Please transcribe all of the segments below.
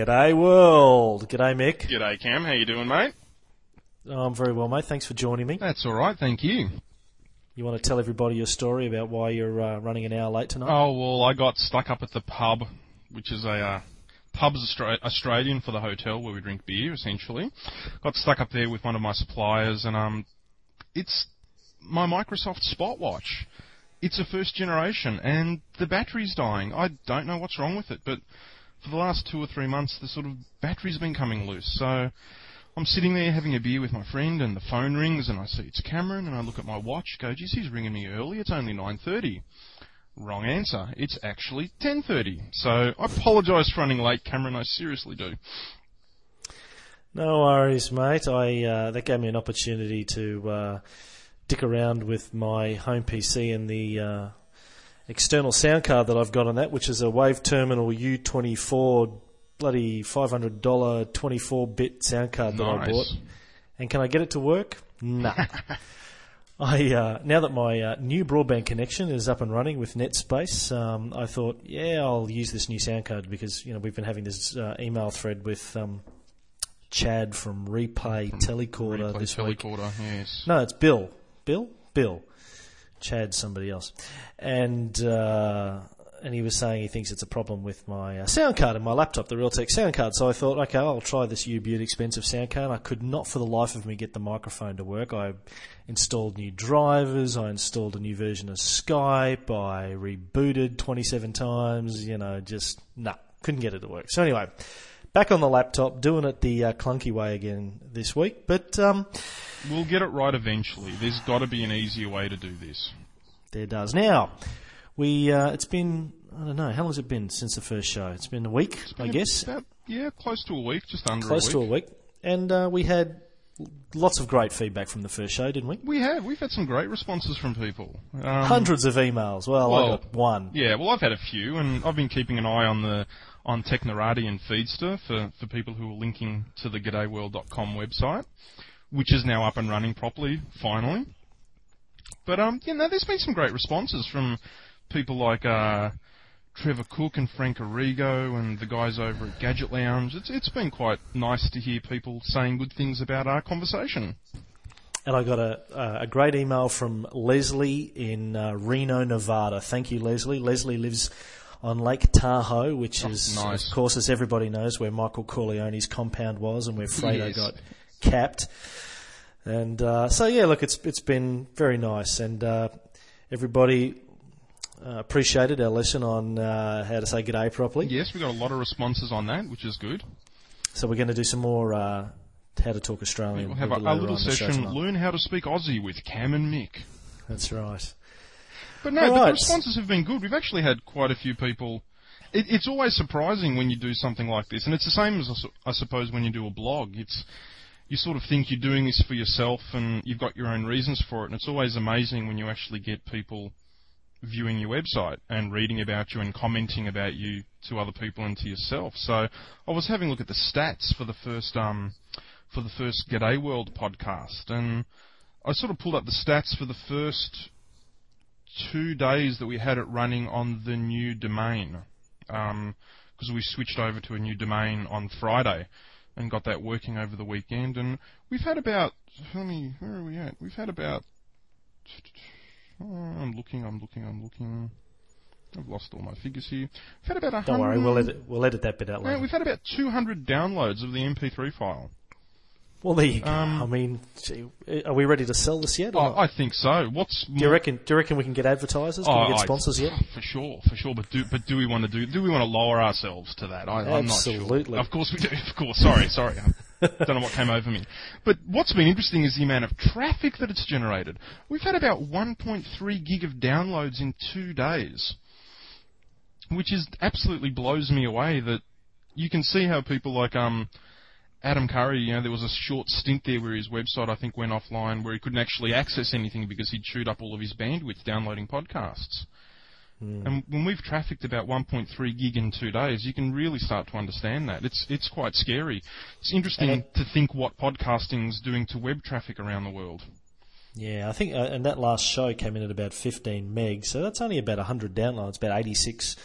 G'day world. G'day Mick. G'day Cam, how you doing, mate? I'm very well, mate. Thanks for joining me. That's all right, thank you. You want to tell everybody your story about why you're running an hour late tonight? Oh, well, I got stuck up at the pub, which is a pub's Australian for the hotel where we drink beer, essentially. Got stuck up there with one of my suppliers, and it's my Microsoft Spotwatch. It's a first generation, and the battery's dying. I don't know what's wrong with it, but for the last 2 or 3 months, the sort of battery's been coming loose. So I'm sitting there having a beer with my friend, and the phone rings, and I see it's Cameron, and I look at my watch, go, geez, he's ringing me early. It's only 9:30. Wrong answer. It's actually 10:30. So I apologise for running late, Cameron. I seriously do. No worries, mate. That gave me an opportunity to dick around with my home PC and the external sound card that I've got on that, which is a Wave Terminal U24 bloody $500 24-bit sound card that I bought. And can I get it to work? Nah. Now that my new broadband connection is up and running with NetSpace, I thought, I'll use this new sound card because we've been having this email thread with Chad from Replay Telecorder this week. Yes. No, it's Bill. Bill. Chad's somebody else. And he was saying he thinks it's a problem with my sound card in my laptop, the Realtek sound card. So I thought, okay, I'll try this U-Butte expensive sound card. I could not for the life of me get the microphone to work. I installed new drivers. I installed a new version of Skype. I rebooted 27 times. Couldn't get it to work. So anyway, back on the laptop, doing it the clunky way again this week. But we'll get it right eventually. There's got to be an easier way to do this. There does. Now, it's been, I don't know, how long has it been since the first show? It's been a week, I guess. Close to a week, just under Close to a week. And we had lots of great feedback from the first show, didn't we? We have. We've had some great responses from people. Hundreds of emails. Well, I got one. Yeah, well, I've had a few, and I've been keeping an eye on Technorati and Feedster for people who are linking to the G'dayWorld.com website, which is now up and running properly, finally. But, there's been some great responses from people like Trevor Cook and Frank Arrigo and the guys over at Gadget Lounge. It's been quite nice to hear people saying good things about our conversation. And I got a great email from Leslie in Reno, Nevada. Thank you, Leslie. Leslie lives on Lake Tahoe, which is, nice. Of course, as everybody knows, where Michael Corleone's compound was and where Fredo Yes. got capped. And it's been very nice, and everybody appreciated our lesson on how to say g'day properly. Yes, we got a lot of responses on that, which is good. So we're going to do some more how to talk Australian. We'll have a little session, Learn How to Speak Aussie with Cam and Mick. That's right. But no, the responses have been good. We've actually had quite a few people. It's always surprising when you do something like this, and it's the same as, I suppose, when you do a blog. You sort of think you're doing this for yourself and you've got your own reasons for it, and it's always amazing when you actually get people viewing your website and reading about you and commenting about you to other people and to yourself. So I was having a look at the stats for the first G'day World podcast, and I sort of pulled up the stats for the first 2 days that we had it running on the new domain, because we switched over to a new domain on Friday and got that working over the weekend. And we've had about, where are we at? We've had about, I'm looking. I've lost all my figures here. We've had about 100. Don't worry, we'll edit that bit out later. We've had about 200 downloads of the MP3 file. Well, there you go. I mean, are we ready to sell this yet? I think so. Do you reckon we can get advertisers? Can we get sponsors yet? For sure. But do we want to lower ourselves to that? I'm not sure. Absolutely. Of course we do. Of course. Sorry. I don't know what came over me. But what's been interesting is the amount of traffic that it's generated. We've had about 1.3 gig of downloads in 2 days, which absolutely blows me away. That you can see how people like Adam Curry, there was a short stint there where his website, I think, went offline, where he couldn't actually access anything because he'd chewed up all of his bandwidth downloading podcasts. And when we've trafficked about 1.3 gig in 2 days, you can really start to understand that. It's quite scary. It's interesting to think what podcasting's doing to web traffic around the world. Yeah, I think, and that last show came in at about 15 meg, so that's only about 100 downloads, about 86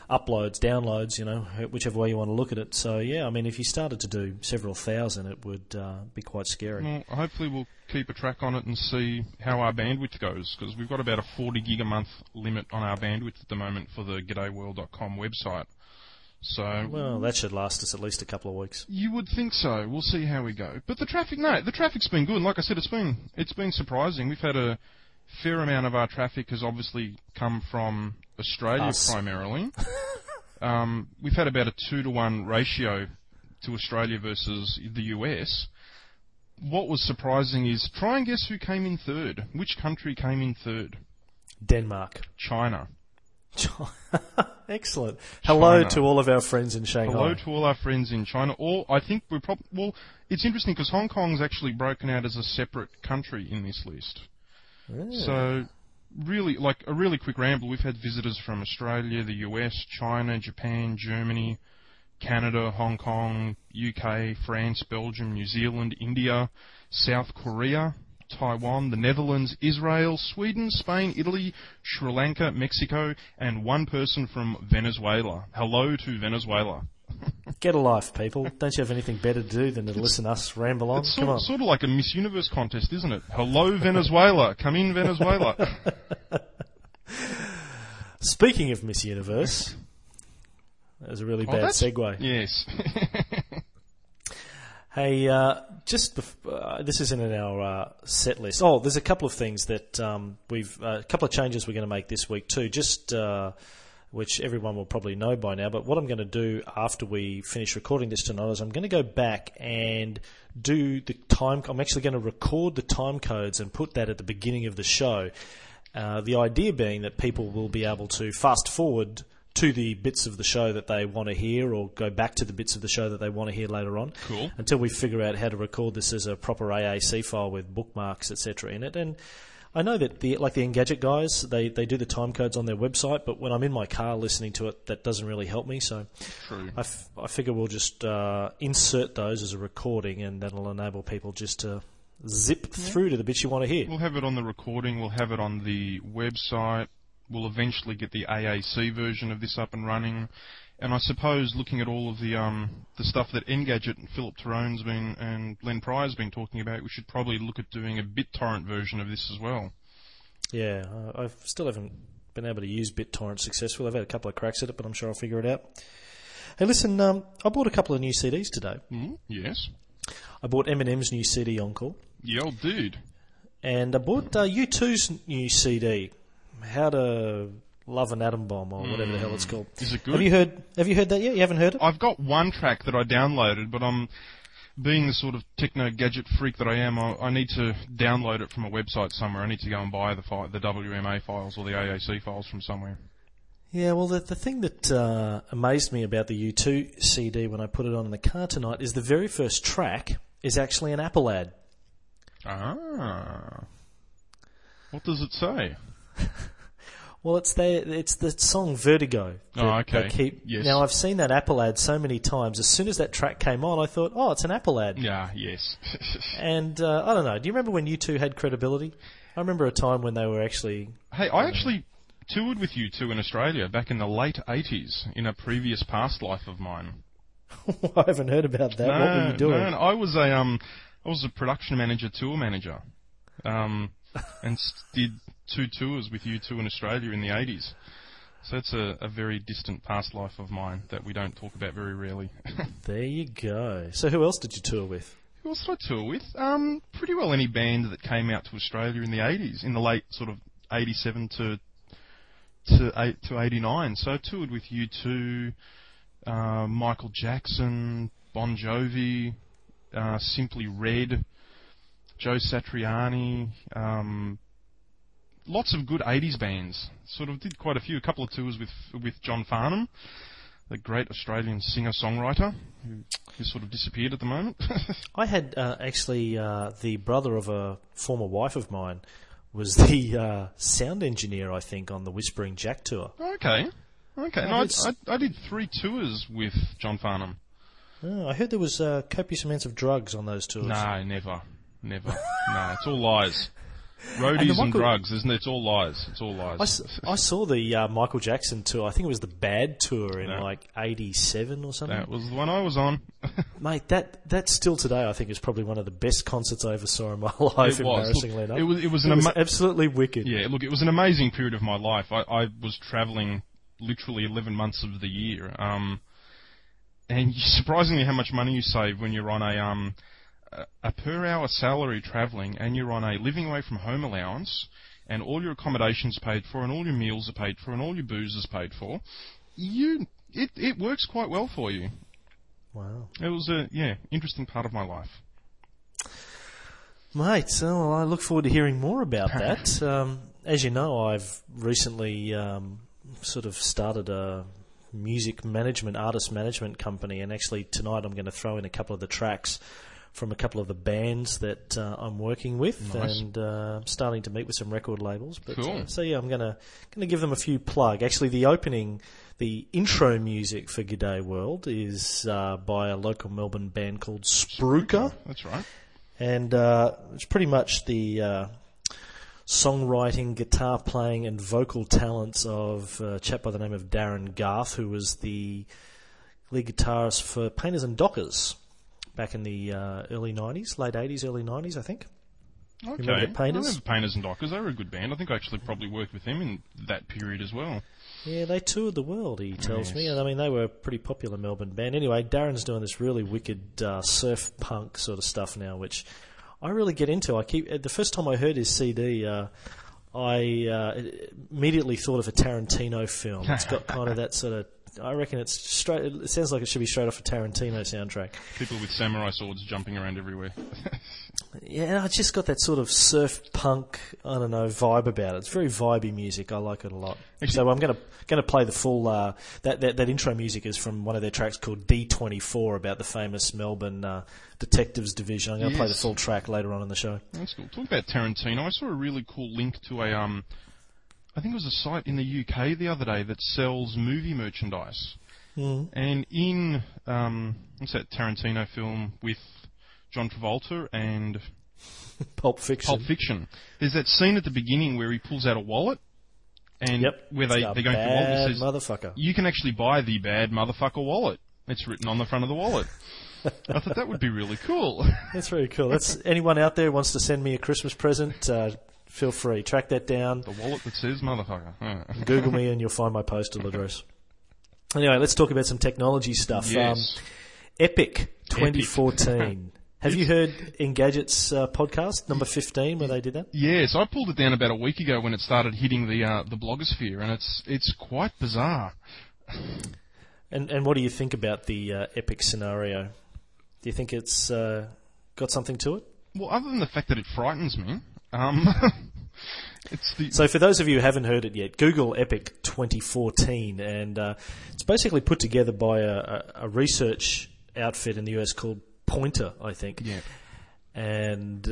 uploads, downloads, whichever way you want to look at it. So, yeah, I mean, if you started to do several thousand, it would be quite scary. Well, hopefully we'll keep a track on it and see how our bandwidth goes, because we've got about a 40 gig a month limit on our bandwidth at the moment for the G'dayWorld.com website. So, well, that should last us at least a couple of weeks. You would think so. We'll see how we go. But the traffic's been good. Like I said, it's been surprising. We've had a fair amount of our traffic has obviously come from Australia primarily. We've had about a 2-to-1 ratio to Australia versus the US. What was surprising is, try and guess who came in third. Which country came in third? Denmark. China. Excellent. Hello to all of our friends in Shanghai. Hello to all our friends in China. I think it's interesting because Hong Kong's actually broken out as a separate country in this list. Yeah. So, really, like a really quick ramble, we've had visitors from Australia, the US, China, Japan, Germany, Canada, Hong Kong, UK, France, Belgium, New Zealand, India, South Korea, Taiwan, the Netherlands, Israel, Sweden, Spain, Italy, Sri Lanka, Mexico, and one person from Venezuela. Hello to Venezuela. Get a life, people. Don't you have anything better to do than to listen to us ramble on? It's sort of like a Miss Universe contest, isn't it? Hello, Venezuela. Come in, Venezuela. Speaking of Miss Universe, that was a really bad segue. Yes. Hey, this isn't in our set list. Oh, there's a couple of things that a couple of changes we're going to make this week too, which everyone will probably know by now. But what I'm going to do after we finish recording this tonight is I'm going to go back and do the time. I'm actually going to record the time codes and put that at the beginning of the show. The idea being that people will be able to fast forward to the bits of the show that they want to hear, or go back to the bits of the show that they want to hear later on. Cool. Until we figure out how to record this as a proper AAC file with bookmarks, etc. in it. And I know that the Engadget guys, they do the time codes on their website, but when I'm in my car listening to it, that doesn't really help me. So True. I figure we'll just insert those as a recording, and that'll enable people just to zip through to the bits you want to hear. We'll have it on the recording. We'll have it on the website. We'll eventually get the AAC version of this up and running. And I suppose, looking at all of the stuff that Engadget and Philip Tyrone's and Len Pryor's been talking about, we should probably look at doing a BitTorrent version of this as well. Yeah, I still haven't been able to use BitTorrent successfully. I've had a couple of cracks at it, but I'm sure I'll figure it out. Hey, listen, I bought a couple of new CDs today. Yes. I bought Eminem's new CD, Encore. Yeah, old dude. And I bought U2's new CD, How to Love an Atom Bomb, or whatever the hell it's called. Is it good? Have you heard that yet? You haven't heard it? I've got one track that I downloaded, but I'm being the sort of techno gadget freak that I am. I need to download it from a website somewhere. I need to go and buy the WMA files or the AAC files from somewhere. Yeah, well, the thing that amazed me about the U2 CD when I put it on in the car tonight is the very first track is actually an Apple ad. Ah. What does it say? Well, it's the song Vertigo. Okay. Yes. Now, I've seen that Apple ad so many times. As soon as that track came on, I thought, oh, it's an Apple ad. Yeah, yes. And I don't know. Do you remember when U2 had credibility? I remember a time when they were actually... Hey, I actually toured with U2 in Australia back in the late 80s in a previous past life of mine. I haven't heard about that. What were you doing? No, I was a production manager, tour manager, and did 2 tours with U2 in Australia in the 80s. So it's a very distant past life of mine that we don't talk about very rarely. There you go. So who else did you tour with? Who else did I tour with? Pretty well any band that came out to Australia in the 80s, in the late sort of 87 to 89. So I toured with U2, Michael Jackson, Bon Jovi, Simply Red, Joe Satriani, lots of good 80s bands. Sort of did quite a couple of tours with John Farnham, the great Australian singer-songwriter who sort of disappeared at the moment. I had actually the brother of a former wife of mine was the sound engineer, I think, on the Whispering Jack tour. Okay. No, I did 3 tours with John Farnham. Oh, I heard there was copious amounts of drugs on those tours. No, never. No, it's all lies. Roadies and drugs, isn't it? It's all lies. It's all lies. I saw the Michael Jackson tour. I think it was the Bad tour in like 87 or something. That was the one I was on. Mate, that still today I think is probably one of the best concerts I ever saw in my life, embarrassingly enough. It was absolutely wicked. Yeah, look, it was an amazing period of my life. I was travelling literally 11 months of the year. And surprisingly how much money you save when you're on a per hour salary travelling and you're on a living away from home allowance and all your accommodation's paid for and all your meals are paid for and all your booze is paid for. It works quite well for you. Wow. It was interesting part of my life. Mate, so I look forward to hearing more about that. As you know, I've recently sort of started a music management, artist management company, and actually tonight I'm going to throw in a couple of the tracks from a couple of the bands that I'm working with. Nice. And I'm starting to meet with some record labels. But, cool. So yeah, I'm going to give them a few plug. Actually, the intro music for G'day World is by a local Melbourne band called Spruker. That's right. And it's pretty much the songwriting, guitar playing and vocal talents of a chap by the name of Darren Garth, who was the lead guitarist for Painters and Dockers back in the early 90s, late 80s, early 90s, I think. Okay. Remember Painters? I remember Painters and Dockers. They were a good band. I think I actually probably worked with them in that period as well. Yeah, they toured the world, he tells me. And I mean, they were a pretty popular Melbourne band. Anyway, Darren's doing this really wicked surf punk sort of stuff now, which I really get into. The first time I heard his CD, I immediately thought of a Tarantino film. It's got kind of that sort of, I reckon it sounds like it should be straight off a Tarantino soundtrack. People with samurai swords jumping around everywhere. Yeah, it's just got that sort of surf punk, I don't know, vibe about it. It's very vibey music. I like it a lot. Actually, so I'm going to play the full that intro music is from one of their tracks called D24 about the famous Melbourne detectives division. I'm going to play the full track later on in the show. That's cool. Talk about Tarantino. I saw a really cool link to a I think it was a site in the UK the other day that sells movie merchandise. Mm. And in what's that Tarantino film with John Travolta and Pulp Fiction. There's that scene at the beginning where he pulls out a wallet, and where they're going to wallet. It says, motherfucker. You can actually buy the bad motherfucker wallet. It's written on the front of the wallet. I thought that would be really cool. That's very cool. That's anyone out there wants to send me a Christmas present, feel free. Track that down. The wallet that says motherfucker. Google me and you'll find my postal address. Anyway, let's talk about some technology stuff. Yes. Epic 2014. Have you heard Engadget's podcast, number 15, where they did that? Yes, I pulled it down about a week ago when it started hitting the blogosphere, and it's quite bizarre. And what do you think about the Epic scenario? Do you think it's got something to it? Well, other than the fact that it frightens me, So for those of you who haven't heard it yet, Google Epic 2014, and it's basically put together by a research outfit in the US called Pointer, I think. Yeah. And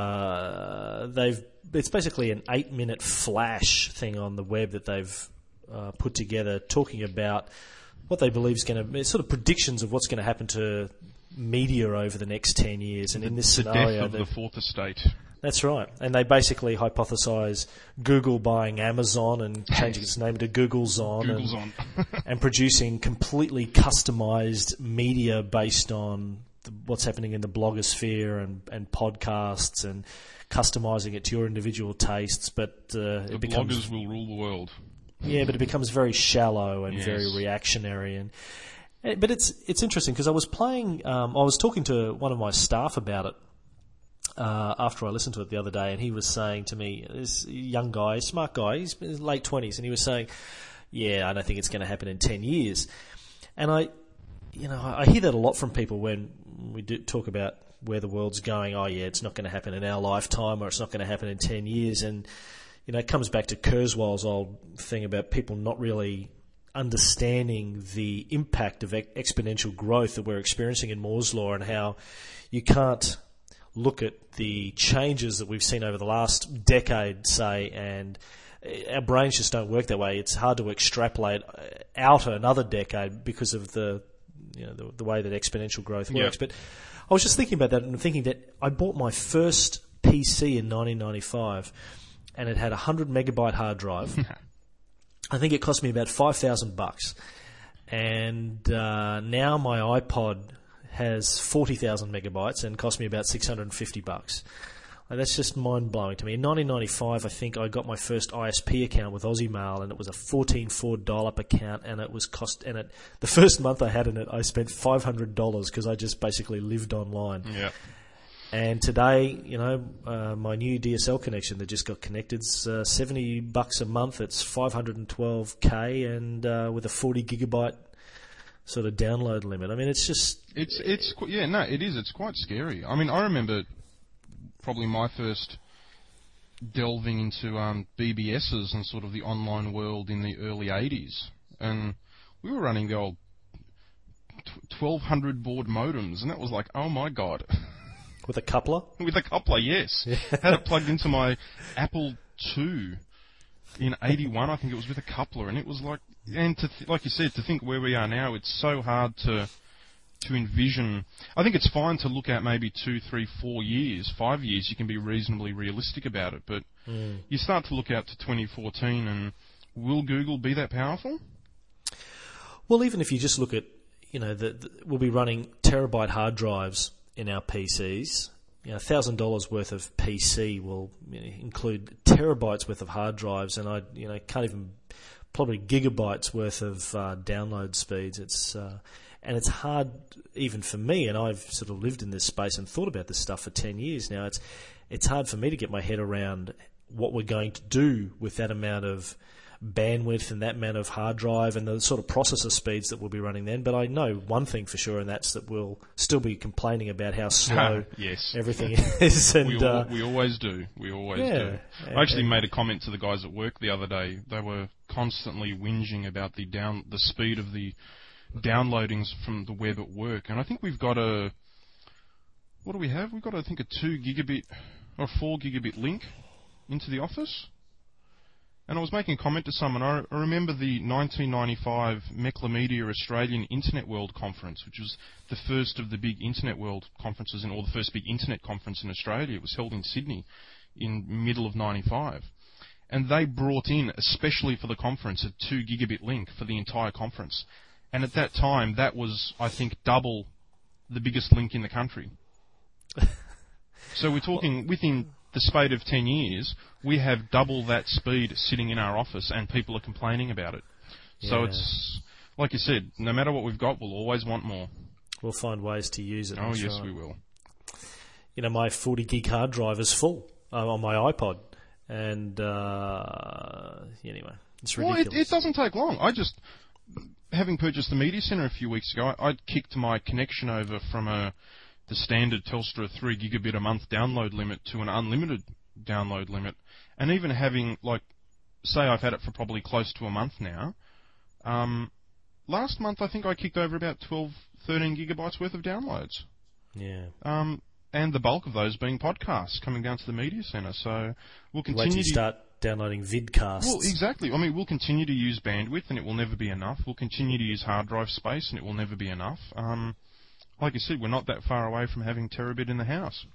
it's basically an 8-minute flash thing on the web that they've put together, talking about what they believe is going to, sort of predictions of what's going to happen to media over the next 10 years. And in this scenario, the death of the fourth estate. That's right. And they basically hypothesize Google buying Amazon and changing its name to Googlezon. And producing completely customized media based on what's happening in the blogosphere and podcasts, and customizing it to your individual tastes. But the bloggers will rule the world. Yeah, but it becomes very shallow and very reactionary. But it's interesting because I was talking to one of my staff about it after I listened to it the other day, and he was saying to me, this young guy, smart guy, he's in his late 20s, and he was saying, I don't think it's going to happen in 10 years. And I hear that a lot from people when we do talk about where the world's going. It's not going to happen in our lifetime, or it's not going to happen in 10 years. And, it comes back to Kurzweil's old thing about people not really understanding the impact of exponential growth that we're experiencing in Moore's Law, and how you can't look at the changes that we've seen over the last decade, say, and our brains just don't work that way. It's hard to extrapolate out another decade because of the way that exponential growth works. But I was just thinking about that and thinking that I bought my first PC in 1995, and it had a 100 megabyte hard drive. I think it cost me about $5,000, and now my iPod has 40,000 megabytes and cost me about $650. Like, that's just mind-blowing to me. In 1995, I think I got my first ISP account with Aussie Mail, and it was a $14 dollop account, and it was the first month I had in it, I spent $500 because I just basically lived online. Yeah. And today, my new DSL connection that just got connected is $70 a month. It's 512K, and with a 40 gigabyte sort of download limit. I mean, it's just... it is. It's quite scary. I mean, I remember probably my first delving into BBSs and sort of the online world in the early 80s. And we were running the old 1200 baud modems, and that was like, oh my God. With a coupler? With a coupler, yes. Yeah. Had it plugged into my Apple II in 81, I think it was, with a coupler, and it was like, and like you said, to think where we are now, it's so hard to envision. I think it's fine to look at maybe 2, 3, 4 years, 5 years. You can be reasonably realistic about it, but you start to look out to 2014, and will Google be that powerful? Well, even if you just look at, we'll be running terabyte hard drives in our PCs. $1,000 worth of PC will include terabytes worth of hard drives, and I can't even, probably gigabytes worth of download speeds. And it's hard even for me, and I've sort of lived in this space and thought about this stuff for 10 years now. It's hard for me to get my head around what we're going to do with that amount of bandwidth and that amount of hard drive and the sort of processor speeds that we'll be running then. But I know one thing for sure, and that's that we'll still be complaining about how slow everything is. And, we always do. We always do. I actually made a comment to the guys at work the other day. They were constantly whinging about the speed of the downloadings from the web at work, and I think we've got what do we have? We've got, I think, a 2 gigabit or 4 gigabit link into the office. And I was making a comment to someone. I remember the 1995 Meclamedia Australian Internet World Conference, which was the first of the big Internet World conferences, or the first big Internet conference in Australia. It was held in Sydney in middle of 95. And they brought in, especially for the conference, a 2 gigabit link for the entire conference. And at that time, that was, I think, double the biggest link in the country. So we're talking, within the spate of 10 years, we have double that speed sitting in our office, and people are complaining about it. Yeah. So it's, like you said, no matter what we've got, we'll always want more. We'll find ways to use it. Oh, yes, we will. My 40 gig hard drive is full on my iPod. And, anyway, it's ridiculous. Well, it doesn't take long. Having purchased the Media Centre a few weeks ago, I kicked my connection over from the standard Telstra 3 gigabit a month download limit to an unlimited download limit. And even having, say I've had it for probably close to a month now, last month I think I kicked over about 12, 13 gigabytes worth of downloads. Yeah. And the bulk of those being podcasts coming down to the Media Centre. So we'll continue to start downloading vidcasts. Well, exactly. I mean, we'll continue to use bandwidth, and it will never be enough. We'll continue to use hard drive space, and it will never be enough. Like you said, we're not that far away from having terabit in the house.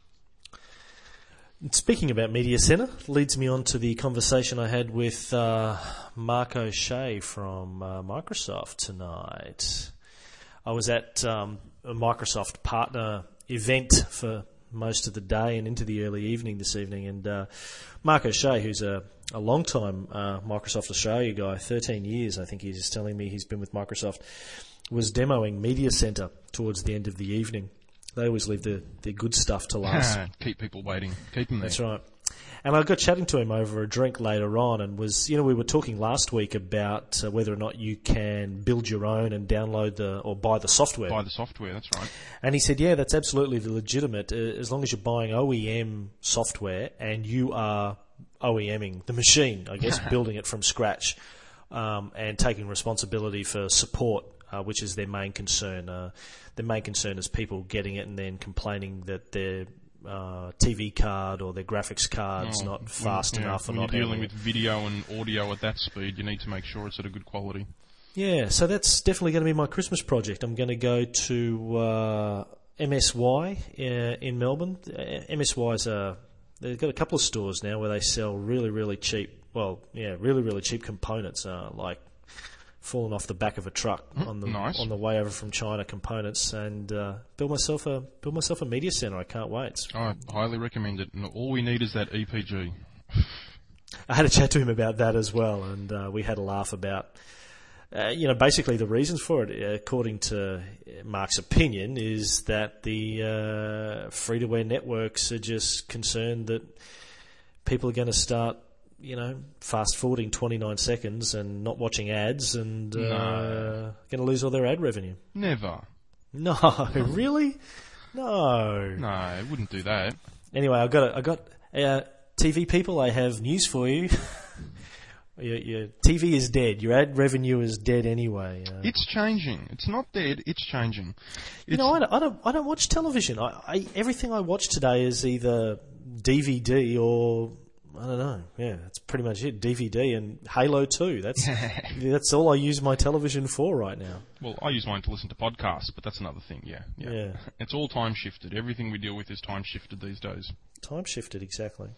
Speaking about Media Centre, leads me on to the conversation I had with Mark O'Shea from Microsoft tonight. I was at a Microsoft partner event for most of the day and into the early evening this evening, and Mark O'Shea, who's a long-time Microsoft Australia guy, 13 years I think he's just telling me he's been with Microsoft, was demoing Media Centre towards the end of the evening. They always leave the good stuff to last. Keep people waiting. Keep them there. That's right. And I got chatting to him over a drink later on, and we were talking last week about whether or not you can build your own and download or buy the software. Buy the software, that's right. And he said, yeah, that's absolutely legitimate, as long as you're buying OEM software and you are OEMing the machine, I guess, building it from scratch, and taking responsibility for support, which is their main concern. Their main concern is people getting it and then complaining that their TV card or their graphics card's not fast enough. When you're dealing with video and audio at that speed, you need to make sure it's at a good quality. Yeah, so that's definitely going to be my Christmas project. I'm going to go to MSY in Melbourne. MSY is a they've got a couple of stores now where they sell really, really cheap. Well, yeah, really, really cheap components, like falling off the back of a truck on the way over from China components, and build myself a media center. I can't wait. I highly recommend it, and all we need is that EPG. I had a chat to him about that as well, and we had a laugh about, basically the reasons for it, according to Mark's opinion, is that the free-to-air networks are just concerned that people are going to start, fast-forwarding 29 seconds and not watching ads and going to lose all their ad revenue. Never. No, really? No. No, it wouldn't do that. Anyway, I got TV people, I have news for you. Your TV is dead. Your ad revenue is dead anyway. It's changing. It's not dead. It's changing. I don't watch television. Everything I watch today is either DVD or I don't know. Yeah, that's pretty much it. DVD and Halo 2. That's all I use my television for right now. Well, I use mine to listen to podcasts, but that's another thing. Yeah. It's all time shifted. Everything we deal with is time shifted these days. Time shifted, exactly.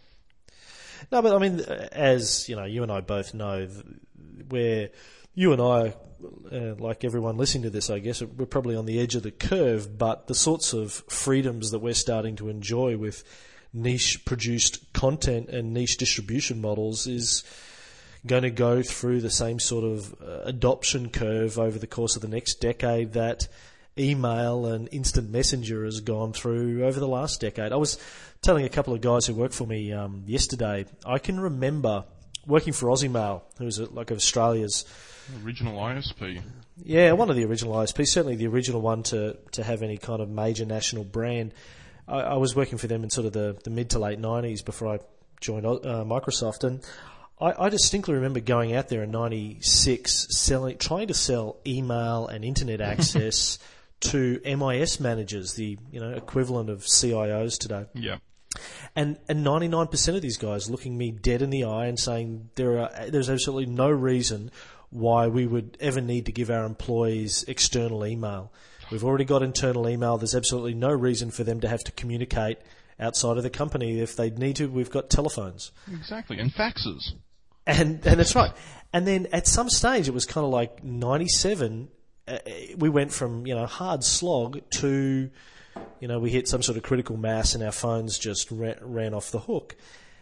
No, but I mean, as you and I both know, where you and I, like everyone listening to this, I guess, we're probably on the edge of the curve, but the sorts of freedoms that we're starting to enjoy with niche-produced content and niche distribution models is going to go through the same sort of adoption curve over the course of the next decade that email and instant messenger has gone through over the last decade. I was telling a couple of guys who work for me yesterday, I can remember working for Aussiemail, who's like Australia's original ISP. Yeah, one of the original ISPs, certainly the original one to have any kind of major national brand. I was working for them in sort of the mid to late 90s before I joined Microsoft, and I distinctly remember going out there in 96 trying to sell email and internet access to MIS managers, the equivalent of CIOs today. Yeah. And 99% of these guys looking me dead in the eye and saying there's absolutely no reason why we would ever need to give our employees external email. We've already got internal email. There's absolutely no reason for them to have to communicate outside of the company. If they need to, we've got telephones. Exactly, and faxes. And that's right. And then at some stage, it was kind of like 97. We went from hard slog to we hit some sort of critical mass, and our phones just ran off the hook.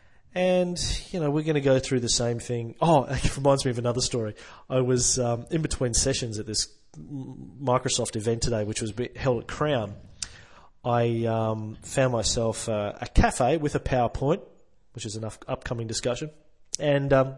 And we're going to go through the same thing. Oh, it reminds me of another story. I was in between sessions at this Microsoft event today, which was held at Crown. I found myself a cafe with a PowerPoint, which is an upcoming discussion, and I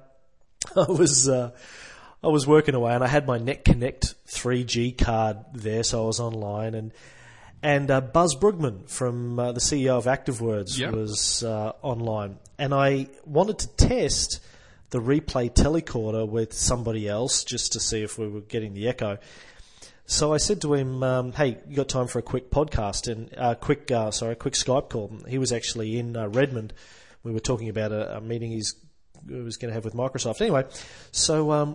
was working away, and I had my NetConnect 3G card there, so I was online, and Buzz Brugman from the CEO of ActiveWords was online, and I wanted to test the Replay Telecorder with somebody else just to see if we were getting the echo. So I said to him, "Hey, you got time for a quick podcast and quick Skype call?" He was actually in Redmond. We were talking about a meeting he was going to have with Microsoft. Anyway, so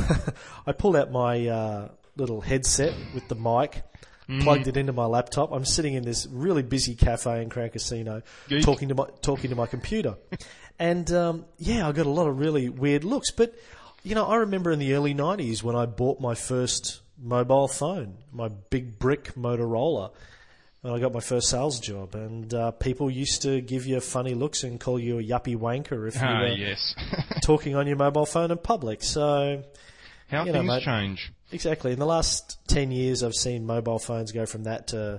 I pulled out my little headset with the mic, plugged it into my laptop. I'm sitting in this really busy cafe in Crown Casino, talking to my computer, and I got a lot of really weird looks. But I remember in the early '90s when I bought my first mobile phone, my big brick Motorola, when I got my first sales job, and people used to give you funny looks and call you a yuppie wanker if you were talking on your mobile phone in public. So how things change. Exactly. In the last 10 years, I've seen mobile phones go from that to,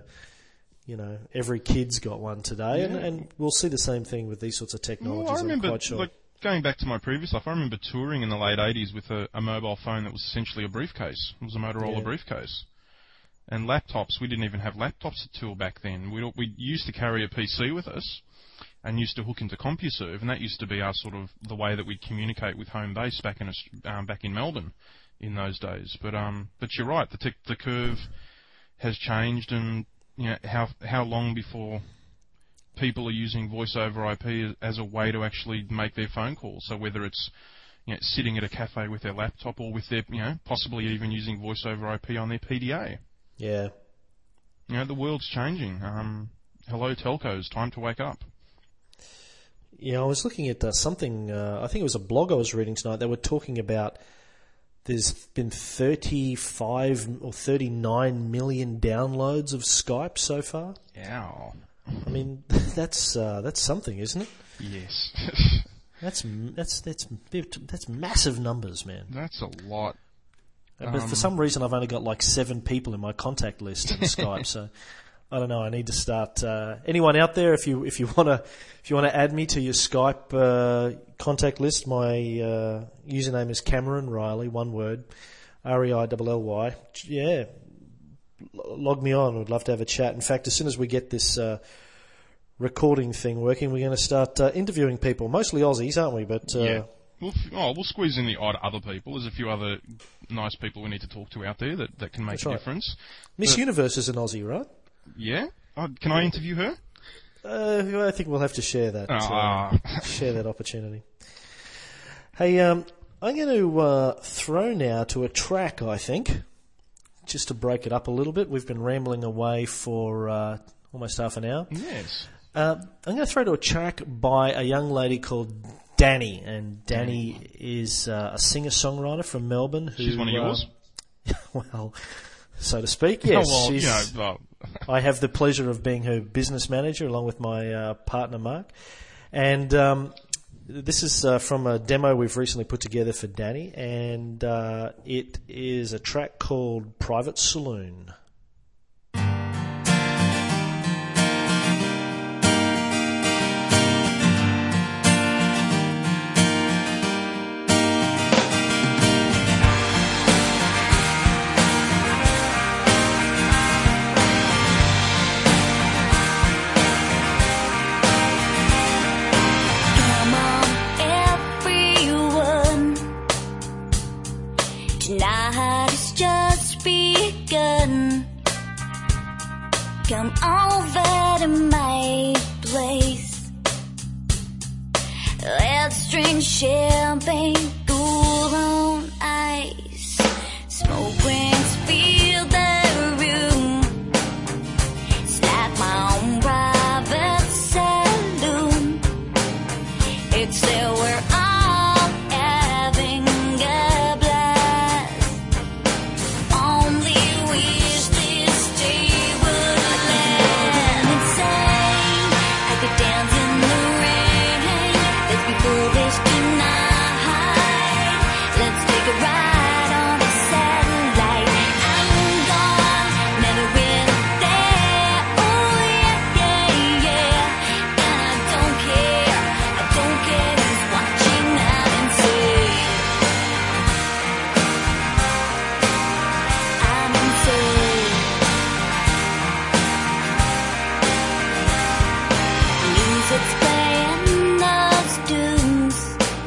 every kid's got one today, and we'll see the same thing with these sorts of technologies. Well, I remember, I'm quite sure. Going back to my previous life, I remember touring in the late 80s with a mobile phone that was essentially a briefcase. It was a Motorola briefcase. And laptops, we didn't even have laptops until back then. We used to carry a PC with us and used to hook into CompuServe, and that used to be our sort of the way that we'd communicate with home base back in Melbourne in those days. But you're right, the curve has changed, and how long before people are using voice over IP as a way to actually make their phone calls. So whether it's sitting at a cafe with their laptop or with their possibly even using voice over IP on their PDA. Yeah. The world's changing. Hello telcos, time to wake up. Yeah, I was looking at something, I think it was a blog I was reading tonight. They were talking about there's been 35 or 39 million downloads of Skype so far. Yeah. I mean, that's something, isn't it? Yes. That's massive numbers, man. That's a lot. But for some reason, I've only got like 7 people in my contact list in Skype, so I don't know. I need to start. Anyone out there, if you want to add me to your Skype contact list, my username is Cameron Riley, one word, REILLY. Yeah, log me on. I'd love to have a chat. In fact, as soon as we get this recording thing working, we're going to start interviewing people, mostly Aussies, aren't we? But yeah. We'll squeeze in the odd other people. There's a few other nice people we need to talk to out there that can make a difference. Miss Universe is an Aussie, right? Yeah? Can I interview her? I think we'll have to share that. Share that opportunity. Hey, I'm going to throw now to a track, I think, just to break it up a little bit. We've been rambling away for almost half an hour. Yes. I'm going to throw to a track by a young lady called Danny, and Danny is a singer-songwriter from Melbourne. She's one of yours? Well, so to speak, yes. Oh, well, I have the pleasure of being her business manager along with my partner, Mark. And this is from a demo we've recently put together for Danny, and it is a track called Private Saloon. Tonight has just begun. Come over to my place. Let's drink champagne, cool on ice. Smoke rings fill the room. It's like my own private saloon. It's there where I'm having a blast. Only wish this day would last. Insane, I could dance in the rain. Let's be foolish tonight. Let's take a ride on a satellite. I'm gone, never been there. Oh yeah, yeah, yeah. And I don't care who's watching out and see. I'm insane. Music's playing those tunes.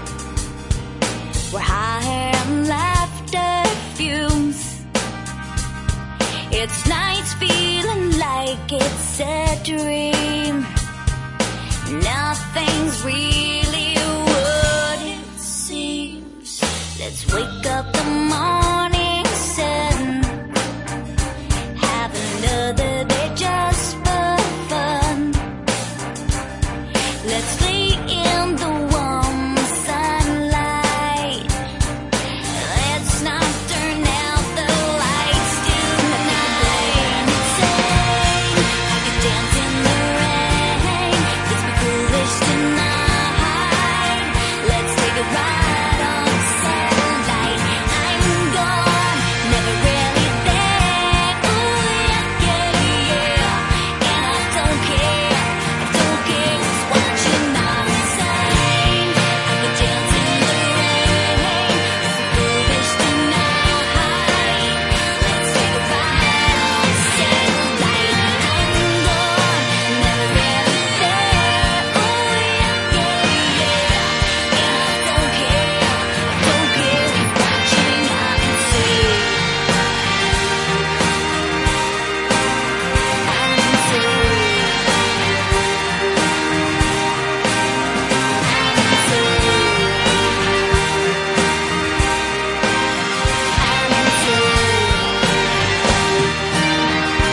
We're higher and laughter fumes. It's nights feeling like it's a dream. Nothing's really what it seems. Let's wake up the morning sun. Have another day just for fun. Let's lay in the warm sunlight. Let's not turn out the lights tonight. Insane, I could dance in the rain. Let's be foolish tonight. Let's take a ride on satellite. I'm gone, never really there. Ooh yeah, yeah, yeah. And I don't care who's watching. I'm insane. I could dance in the rain. Let's be foolish tonight. Let's take a ride on satellite. I'm gone, never really there. Ooh yeah, yeah, yeah. And I don't care who's watching. I'm insane.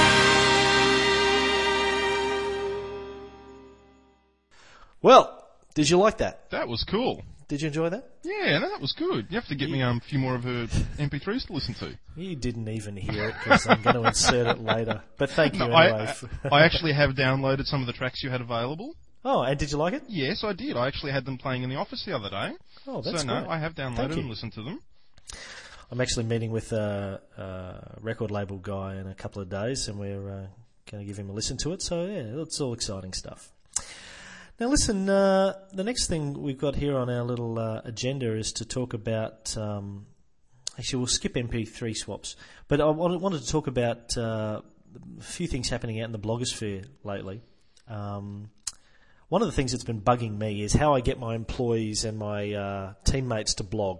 Well, Did you like that? That was cool. Did you enjoy that? Yeah, no, that was good. You have to get me a few more of her MP3s to listen to. You didn't even hear it because I'm going to insert it later. But thank you anyway. I actually have downloaded some of the tracks you had available. Oh, and did you like it? Yes, I did. I actually had them playing in the office the other day. Oh, that's so, great. no, I have downloaded and listened to them. I'm actually meeting with a record label guy in a couple of days, and we're going to give him a listen to it. So, yeah, it's all exciting stuff. Now, listen, the next thing we've got here on our little agenda is to talk about... actually, we'll skip MP3 swaps. But I wanted to talk about a few things happening out in the blogosphere lately. One of the things that's been bugging me is how I get my employees and my teammates to blog.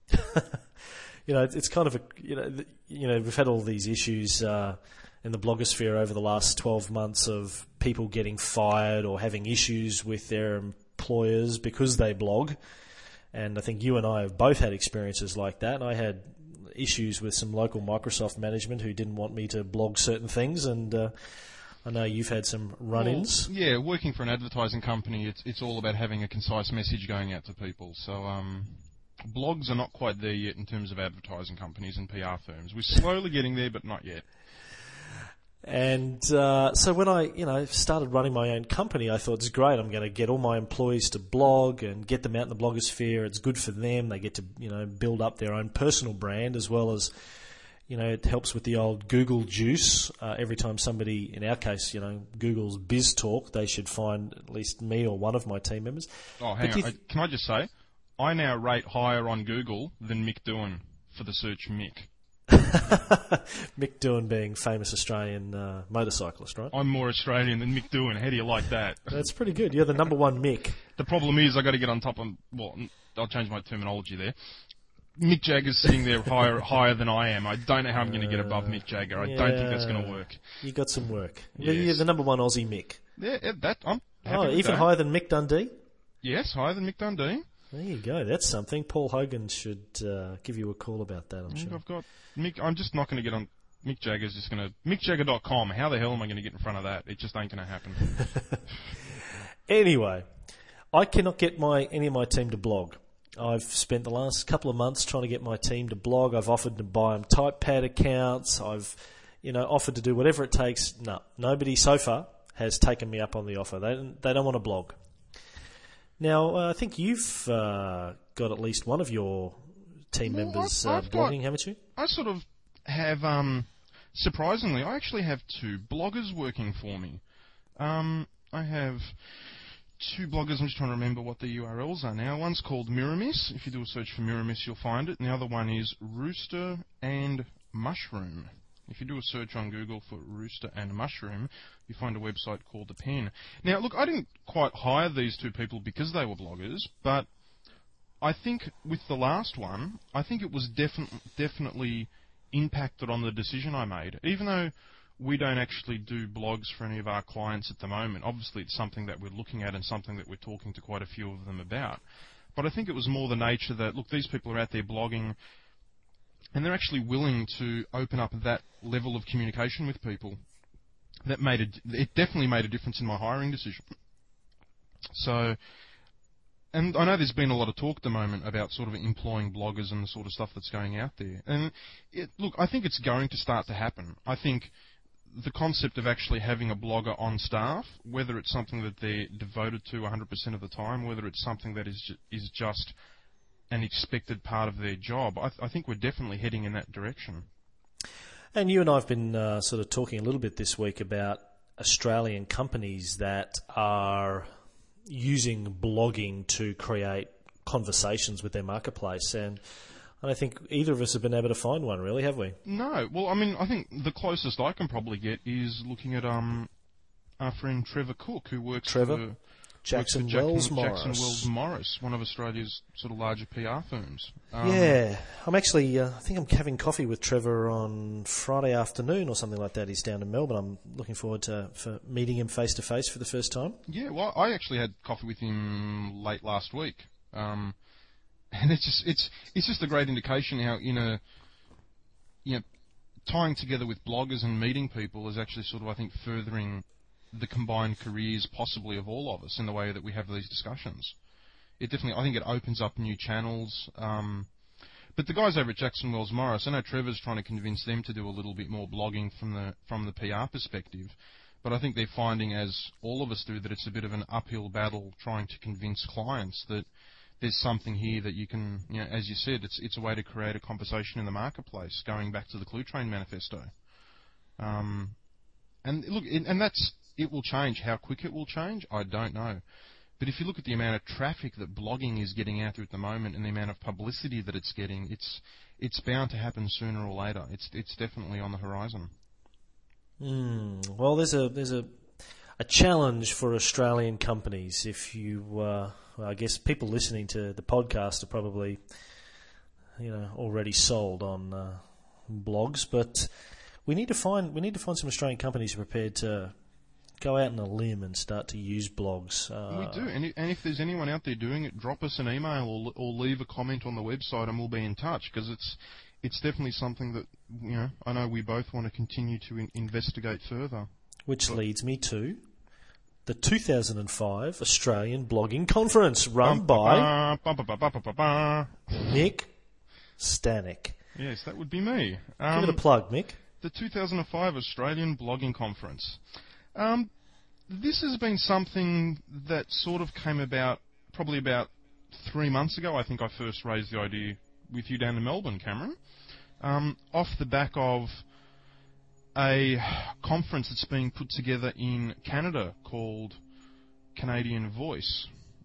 It's kind of we've had all these issues in the blogosphere over the last 12 months of people getting fired or having issues with their employers because they blog. And I think you and I have both had experiences like that. I had issues with some local Microsoft management who didn't want me to blog certain things, and I know you've had some run-ins. Well, yeah, working for an advertising company, it's all about having a concise message going out to people. So blogs are not quite there yet in terms of advertising companies and PR firms. We're slowly getting there, but not yet. And so when I started running my own company, I thought, it's great, I'm going to get all my employees to blog and get them out in the blogosphere. It's good for them. They get to build up their own personal brand, as well as it helps with the old Google juice. Every time somebody, in our case, Google's Biz Talk, they should find at least me or one of my team members. Oh, hang on. Can I just say, I now rate higher on Google than Mick Doohan for the search Mick. Mick Doohan being famous Australian motorcyclist, right? I'm more Australian than Mick Doohan. How do you like that? That's pretty good. You're the number one Mick. The problem is I got to get on top of... Well, I'll change my terminology there. Mick Jagger's sitting there higher than I am. I don't know how I'm going to get above Mick Jagger. I don't think that's going to work. You got some work. Yes. You're the number one Aussie Mick. Yeah, I'm happy with even that. higher than Mick Dundee? Yes, higher than Mick Dundee. There you go. That's something. Paul Hogan should give you a call about that, I'm sure. I've got Mick. I'm just not going to get on. Mick Jagger's just going to... MickJagger.com. How the hell am I going to get in front of that? It just ain't going to happen. Anyway, I cannot get any of my team to blog. I've spent the last couple of months trying to get my team to blog. I've offered to buy them TypePad accounts. I've, offered to do whatever it takes. No, nobody so far has taken me up on the offer. They don't want to blog. Now, I think you've got at least one of your team members blogging, haven't you? I sort of have, surprisingly, I actually have two bloggers working for me. I have two bloggers. I'm just trying to remember what the URLs are now. One's called Miramis. If you do a search for Miramis, you'll find it. And the other one is Rooster and Mushroom. If you do a search on Google for Rooster and Mushroom, you find a website called The Pen. Now, look, I didn't quite hire these two people because they were bloggers, but I think with the last one, I think it was definitely impacted on the decision I made. Even though we don't actually do blogs for any of our clients at the moment, obviously it's something that we're looking at and something that we're talking to quite a few of them about. But I think it was more the nature that, look, these people are out there blogging, and they're actually willing to open up that level of communication with people. It definitely made a difference in my hiring decision. So, and I know there's been a lot of talk at the moment about sort of employing bloggers and the sort of stuff that's going out there. And look, I think it's going to start to happen. I think the concept of actually having a blogger on staff, whether it's something that they're devoted to 100% of the time, whether it's something that is just an expected part of their job, I think we're definitely heading in that direction. And you and I have been sort of talking a little bit this week about Australian companies that are using blogging to create conversations with their marketplace. And I don't think either of us have been able to find one, really, have we? No. Well, I mean, I think the closest I can probably get is looking at our friend Trevor Cook, who works for Jackson Wells Morris, one of Australia's sort of larger PR firms. Yeah, I'm actually, I think I'm having coffee with Trevor on Friday afternoon or something like that. He's down in Melbourne. I'm looking forward for meeting him face to face for the first time. Yeah, well, I actually had coffee with him late last week, and it's just a great indication how tying together with bloggers and meeting people is actually sort of, I think, furthering the combined careers possibly of all of us in the way that we have these discussions. It definitely, I think it opens up new channels. But the guys over at Jackson Wells Morris, I know Trevor's trying to convince them to do a little bit more blogging from the PR perspective. But I think they're finding, as all of us do, that it's a bit of an uphill battle trying to convince clients that there's something here that you can, as you said, it's a way to create a conversation in the marketplace, going back to the Clue Train manifesto. And look, it will change. How quick it will change, I don't know. But if you look at the amount of traffic that blogging is getting out there at the moment and the amount of publicity that it's getting, it's bound to happen sooner or later. It's definitely on the horizon. Well, there's a challenge for Australian companies. If you, I guess people listening to the podcast are probably, already sold on blogs, but we need to find some Australian companies prepared to go out on a limb and start to use blogs. We do, and if there's anyone out there doing it, drop us an email or leave a comment on the website, and we'll be in touch, because it's definitely something that I know we both want to continue to investigate further. Which leads me to the 2005 Australian Blogging Conference, run by Mick Stanek. Yes, that would be me. Give it a plug, Mick. The 2005 Australian Blogging Conference. This has been something that sort of came about probably about 3 months ago. I think I first raised the idea with you down in Melbourne, Cameron, off the back of a conference that's being put together in Canada called Canadian Voice.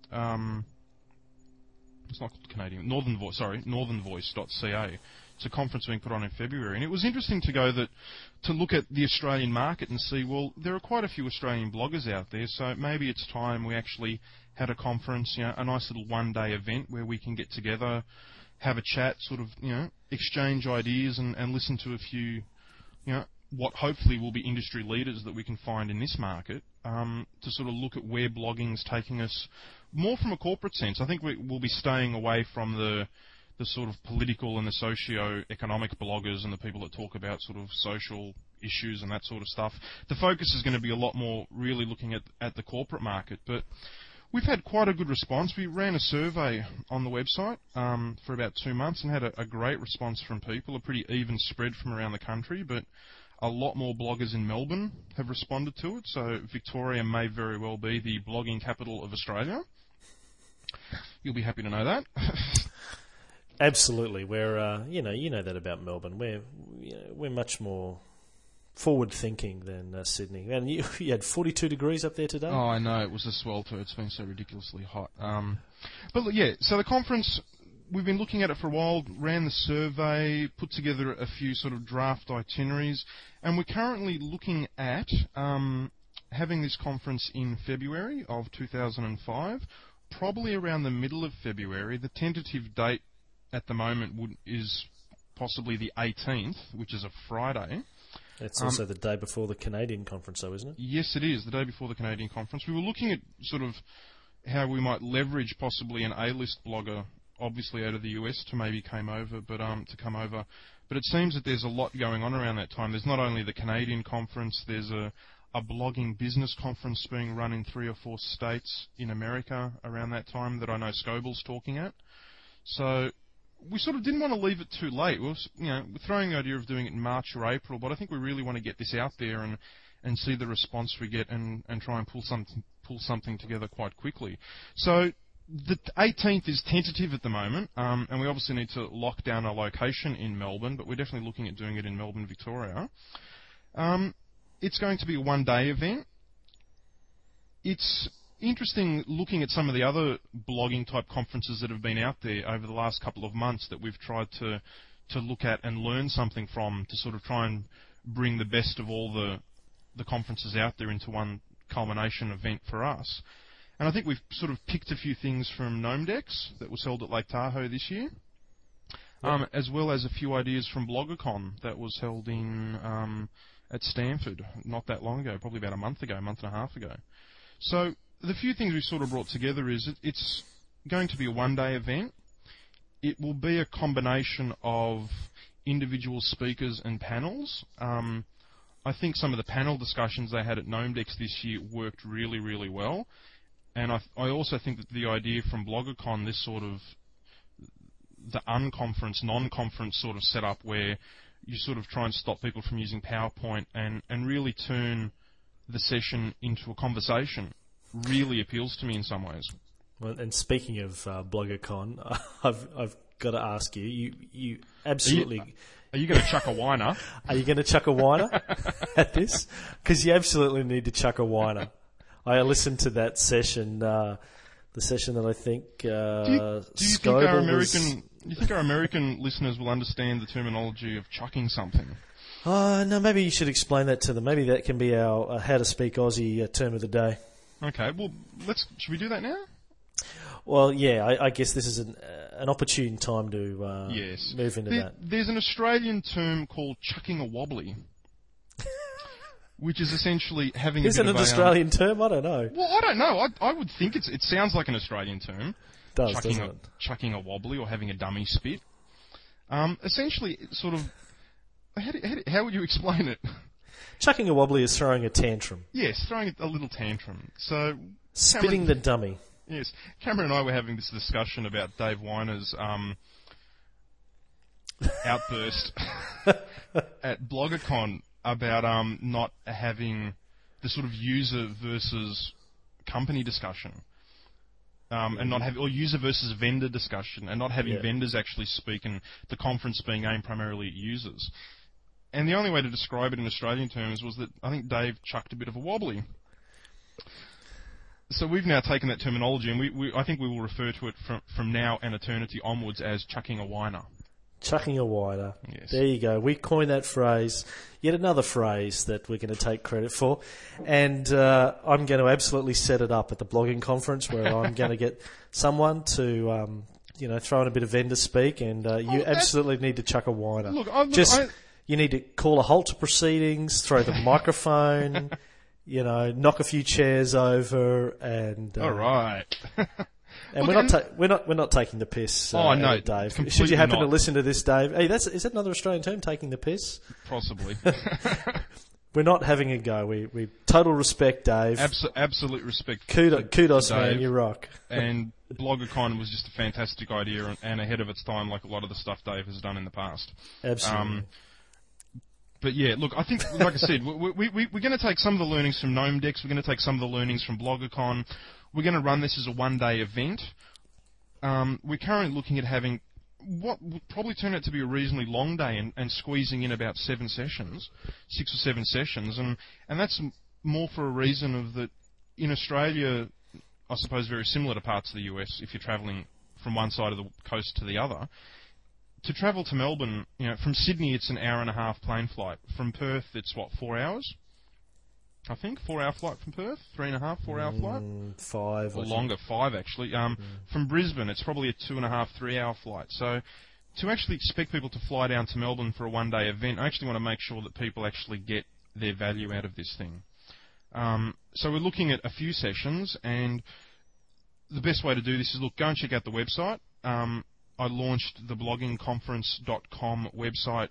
It's not called Canadian, Northern Voice, sorry, northernvoice.ca. It's a conference being put on in February, and it was interesting to look at the Australian market and see, well, there are quite a few Australian bloggers out there, so maybe it's time we actually had a conference, a nice little one-day event where we can get together, have a chat, sort of, exchange ideas and listen to a few, what hopefully will be industry leaders that we can find in this market, to sort of look at where blogging's taking us more from a corporate sense. I think we'll be staying away from the sort of political and the socio-economic bloggers and the people that talk about sort of social issues and that sort of stuff. The focus is going to be a lot more really looking at the corporate market. But we've had quite a good response. We ran a survey on the website for about 2 months and had a great response from people, a pretty even spread from around the country, but a lot more bloggers in Melbourne have responded to it. So Victoria may very well be the blogging capital of Australia. You'll be happy to know that. Absolutely, we're you know that about Melbourne. We're much more forward-thinking than Sydney. And you had 42 degrees up there today. Oh, I know, it was a swelter. It's been so ridiculously hot. But look, yeah, so the conference, we've been looking at it for a while. Ran the survey, put together a few sort of draft itineraries, and we're currently looking at having this conference in February of 2005, probably around the middle of February. The tentative date at the moment is possibly the 18th, which is a Friday. It's also the day before the Canadian conference, though, isn't it? Yes, it is, the day before the Canadian conference. We were looking at sort of how we might leverage possibly an A-list blogger, obviously out of the US, to maybe come over. But it seems that there's a lot going on around that time. There's not only the Canadian conference, there's a blogging business conference being run in 3 or 4 states in America around that time that I know Scoble's talking at. So we sort of didn't want to leave it too late. We're throwing the idea of doing it in March or April, but I think we really want to get this out there and see the response we get and try and pull something together quite quickly. So the 18th is tentative at the moment, and we obviously need to lock down our location in Melbourne, but we're definitely looking at doing it in Melbourne, Victoria. It's going to be a one-day event. It's interesting looking at some of the other blogging type conferences that have been out there over the last couple of months that we've tried to look at and learn something from, to sort of try and bring the best of all the conferences out there into one culmination event for us. And I think we've sort of picked a few things from GnomeDex that was held at Lake Tahoe this year, as well as a few ideas from BloggerCon that was held in at Stanford not that long ago, probably about a month and a half ago. So the few things we sort of brought together is it's going to be a one-day event. It will be a combination of individual speakers and panels. I think some of the panel discussions they had at GnomeDex this year worked really, really well. And I also think that the idea from BloggerCon, this sort of the unconference, non-conference sort of setup where you sort of try and stop people from using PowerPoint and really turn the session into a conversation, really appeals to me in some ways. Well, and speaking of BloggerCon, I've got to ask you, you absolutely... Are you going to chuck a whiner? Are you going to chuck a whiner at this? Because you absolutely need to chuck a whiner. I listened to that session, the session that I think do you think our American listeners will understand the terminology of chucking something? No, maybe you should explain that to them. Maybe that can be our How to Speak Aussie term of the day. Okay, well, should we do that now? Well, yeah, I guess this is an opportune time to move into that. There's an Australian term called chucking a wobbly, which is essentially having Is it an Australian term? I don't know. Well, I don't know. I would think it sounds like an Australian term. Doesn't it? Chucking a wobbly or having a dummy spit. Essentially, sort of, how would you explain it? Chucking a wobbly is throwing a tantrum. Yes, throwing a little tantrum. So spitting the dummy. Yes, Cameron and I were having this discussion about Dave Weiner's outburst at BloggerCon about not having the sort of user versus company discussion, and not have or user versus vendor discussion, and not having vendors actually speak, and the conference being aimed primarily at users. And the only way to describe it in Australian terms was that I think Dave chucked a bit of a wobbly. So we've now taken that terminology, and I think we will refer to it from now and eternity onwards as chucking a whiner. Chucking a whiner. Yes. There you go. We coined that phrase. Yet another phrase that we're going to take credit for. And I'm going to absolutely set it up at the blogging conference where I'm going to get someone to throw in a bit of vendor speak, and you absolutely need to chuck a whiner. Look, you need to call a halt to proceedings, throw the microphone... knock a few chairs over, and all right. And look, we're not taking the piss. No, Dave. Should you happen to listen to this, Dave? Hey, is that another Australian term? Taking the piss? Possibly. We're not having a go. We total respect, Dave. Absolute respect. Kudos, Dave. man. You rock. And BloggerCon was just a fantastic idea and ahead of its time, like a lot of the stuff Dave has done in the past. Absolutely. But yeah, look, I think, like I said, we're going to take some of the learnings from GnomeDex. We're going to take some of the learnings from BloggerCon. We're going to run this as a one-day event. We're currently looking at having what would probably turn out to be a reasonably long day and squeezing in about 6 or 7 sessions. And that's more for a reason of that in Australia, I suppose very similar to parts of the US, if you're travelling from one side of the coast to the other. To travel to Melbourne, from Sydney it's an hour and a half plane flight. From Perth it's 4 hours? I think 4-hour flight from Perth, 3.5, 4-hour flight. 5 or longer, 5 actually. From Brisbane it's probably a 2.5, 3-hour flight. So to actually expect people to fly down to Melbourne for a one-day event, I actually want to make sure that people actually get their value out of this thing. So we're looking at a few sessions, and the best way to do this is go and check out the website. I launched the bloggingconference.com website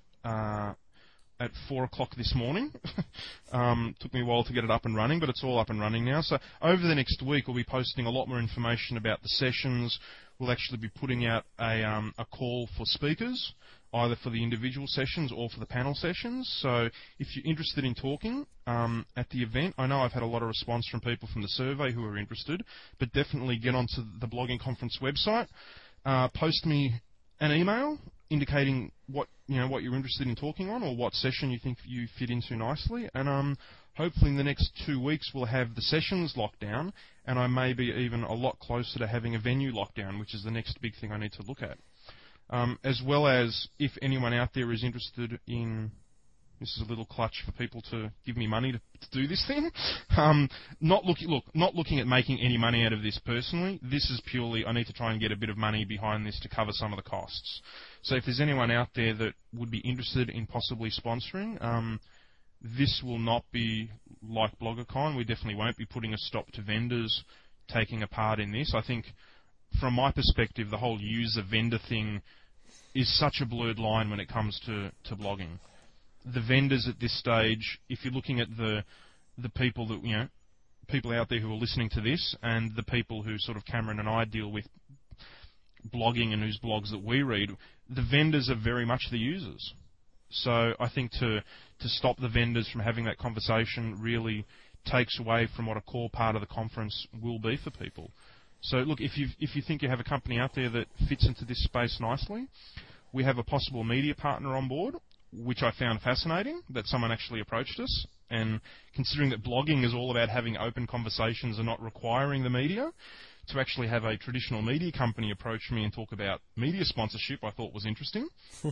at 4 o'clock this morning. Took me a while to get it up and running, but it's all up and running now. So over the next week, we'll be posting a lot more information about the sessions. We'll actually be putting out a call for speakers, either for the individual sessions or for the panel sessions. So if you're interested in talking at the event, I know I've had a lot of response from people from the survey who are interested, but definitely get onto the Blogging Conference website. Post me an email indicating what you're interested in talking on or what session you think you fit into nicely, and hopefully in the next 2 weeks we'll have the sessions locked down, and I may be even a lot closer to having a venue lockdown, which is the next big thing I need to look at. As well as if anyone out there is interested in, this is a little clutch for people to give me money to do this thing. Not looking at making any money out of this personally. This is purely, I need to try and get a bit of money behind this to cover some of the costs. So if there's anyone out there that would be interested in possibly sponsoring, this will not be like BloggerCon. We definitely won't be putting a stop to vendors taking a part in this. I think, from my perspective, the whole user-vendor thing is such a blurred line when it comes to blogging. the vendors at this stage, if you're looking at the people that, people out there who are listening to this, and the people who sort of Cameron and I deal with blogging and whose blogs that we read, the vendors are very much the users. So I think to stop the vendors from having that conversation really takes away from what a core part of the conference will be for people. So look, if you think you have a company out there that fits into this space nicely, we have a possible media partner on board, which I found fascinating, that someone actually approached us. And considering that blogging is all about having open conversations and not requiring the media, to actually have a traditional media company approach me and talk about media sponsorship, I thought was interesting.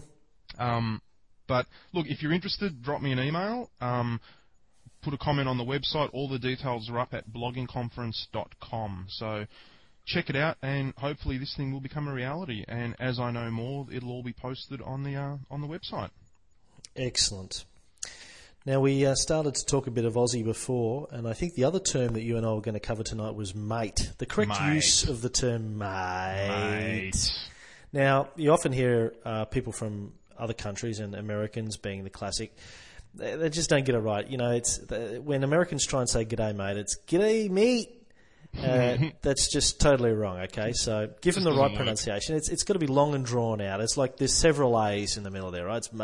But look, if you're interested, drop me an email. Put a comment on the website. All the details are up at bloggingconference.com. So check it out, and hopefully this thing will become a reality. And as I know more, it'll all be posted on the website. Excellent. Now, we started to talk a bit of Aussie before, and I think the other term that you and I were going to cover tonight was mate. The correct use of the term mate. Now, you often hear people from other countries, and Americans being the classic, they just don't get it right. It's when Americans try and say "g'day, mate," it's "g'day, mate." That's just totally wrong. Okay, so given the right pronunciation, it's got to be long and drawn out. It's like there's several A's in the middle there, right? It's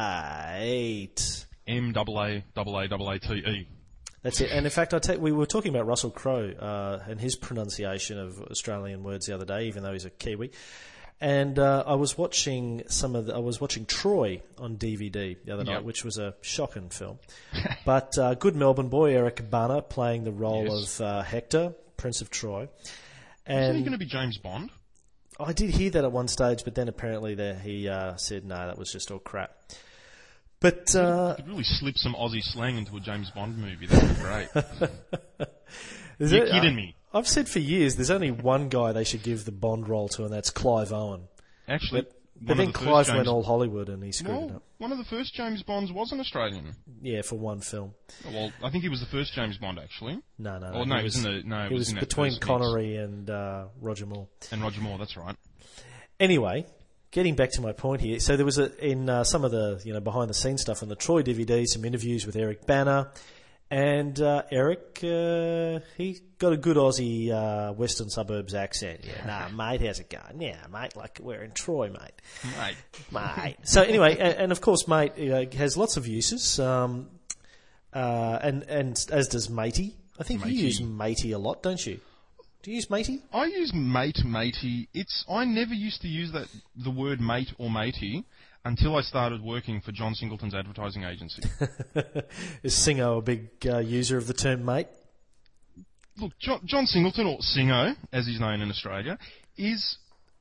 mate. M-A-A-A-A-T-E. That's it. And in fact, we were talking about Russell Crowe and his pronunciation of Australian words the other day, even though he's a Kiwi. And I was watching Troy on DVD the other night, which was a shocking film. But good Melbourne boy Eric Bana playing the role of Hector, Prince of Troy. And isn't he going to be James Bond? I did hear that at one stage, but then apparently he said no, that was just all crap. But you could really slip some Aussie slang into a James Bond movie. That would be great. You're kidding me. I've said for years there's only one guy they should give the Bond role to, and that's Clive Owen. Actually, but then Clive went all Hollywood and he screwed it up. One of the first James Bonds was an Australian. Yeah, for one film. Well, I think he was the first James Bond, actually. No. Oh, no, it was between Connery and Roger Moore. And Roger Moore, that's right. Anyway, getting back to my point here, so there was in some of the behind the scenes stuff on the Troy DVD, some interviews with Eric Bana, and Eric he got a good Aussie Western Suburbs accent. Yeah, mate, how's it going? Yeah, mate, like we're in Troy, mate. Mate. So anyway, and of course, mate has lots of uses, and as does matey. I think you use matey a lot, don't you? Do you use matey? I use matey. I never used to use the word mate or matey until I started working for John Singleton's advertising agency. Is Singo a big user of the term mate? Look, John Singleton, or Singo, as he's known in Australia, is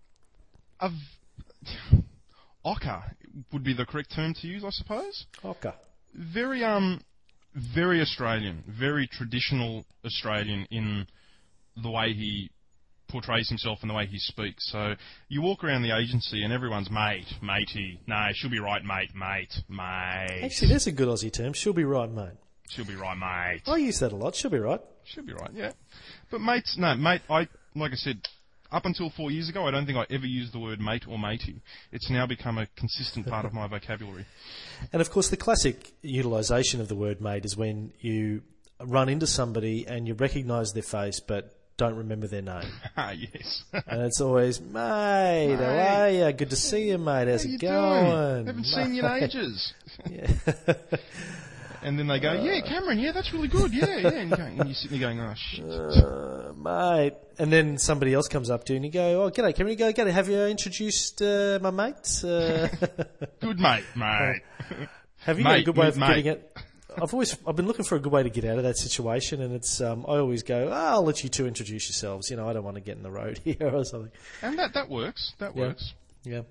Ocker would be the correct term to use, I suppose. Ocker. Very Australian, very traditional Australian in the way he portrays himself and the way he speaks. So you walk around the agency and everyone's matey. No, she'll be right, mate. Actually, that's a good Aussie term. She'll be right, mate. She'll be right, mate. I use that a lot. She'll be right. She'll be right, yeah. But mate, like I said, up until 4 years ago, I don't think I ever used the word mate or matey. It's now become a consistent part of my vocabulary. And of course, the classic utilisation of the word mate is when you run into somebody and you recognise their face, but don't remember their name. Yes. And it's always, mate, how are you? Good to see you, mate. How's it going? Haven't seen you in ages. Yeah. And then they go, yeah, Cameron, yeah, that's really good, yeah. And you're sitting there going, oh, shit. Mate. And then somebody else comes up to you and you go, oh, g'day, Cameron. You go, g'day, have you introduced my mate? Good mate. Have you got a good way of getting it? I've been looking for a good way to get out of that situation, and it's I always go, I'll let you two introduce yourselves. I don't want to get in the road here or something. And that works. That works. Yeah.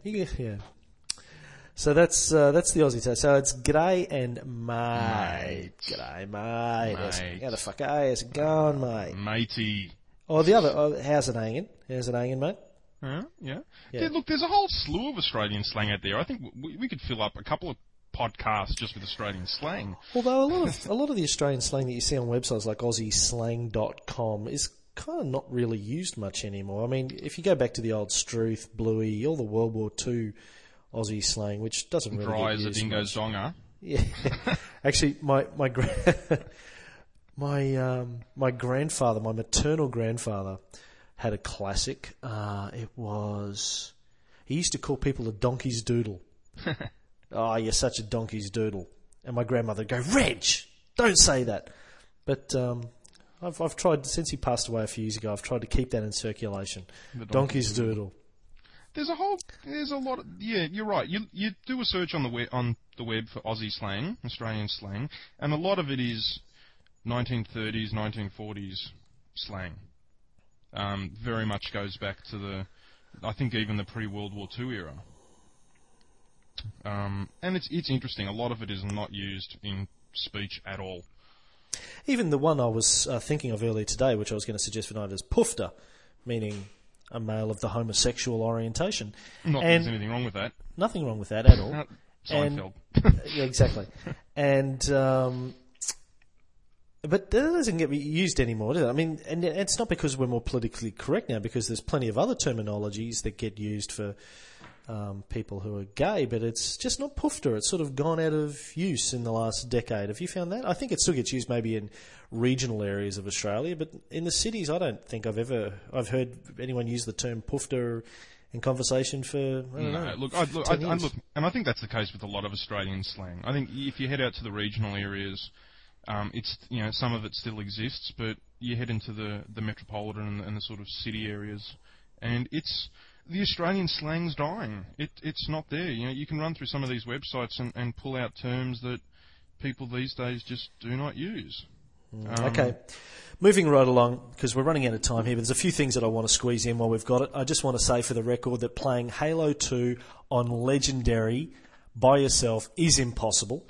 So that's the Aussie test. So it's g'day and mate. G'day, mate. How the fuck are you? How's it going, mate? Matey. Oh, the other, how's it hanging? Mate? Yeah. Look, there's a whole slew of Australian slang out there. I think we could fill up a couple of podcasts just with Australian slang. Although a lot of the Australian slang that you see on websites like AussieSlang.com is kind of not really used much anymore. I mean, if you go back to the old Struth, Bluey, all the World War II Aussie slang, which doesn't really Dry get as a used dingo much. zonga. Yeah, actually, my my grandfather, my maternal grandfather, had a classic. He used to call people a donkey's doodle. Oh, you're such a donkey's doodle. And my grandmother would go, Reg, don't say that. But I've tried, since he passed away a few years ago, I've tried to keep that in circulation. The Donkey's doodle. There's a lot of, yeah, you're right. You do a search on the web for Aussie slang, Australian slang, and a lot of it is 1930s, 1940s slang. Very much goes back to I think even the pre-World War II era. And it's interesting. A lot of it is not used in speech at all. Even the one I was thinking of earlier today, which I was going to suggest for tonight, is poofter, meaning a male of the homosexual orientation. Not that there's anything wrong with that. Nothing wrong with that at all. Seinfeld. Yeah, exactly. And but that doesn't get used anymore, does it? I mean, and it's not because we're more politically correct now, because there's plenty of other terminologies that get used for people who are gay, but it's just not poofter. It's sort of gone out of use in the last decade. Have you found that? I think it still gets used maybe in regional areas of Australia, but in the cities, I don't think I've heard anyone use the term poofter in conversation for, I don't know. Look, and I think that's the case with a lot of Australian slang. I think if you head out to the regional areas, it's, you know, some of it still exists, but you head into the metropolitan and the sort of city areas, and the Australian slang's dying. It's not there. You know, you can run through some of these websites and pull out terms that people these days just do not use. Okay. Moving right along, because we're running out of time here, but there's a few things that I want to squeeze in while we've got it. I just want to say for the record that playing Halo 2 on Legendary by yourself is impossible.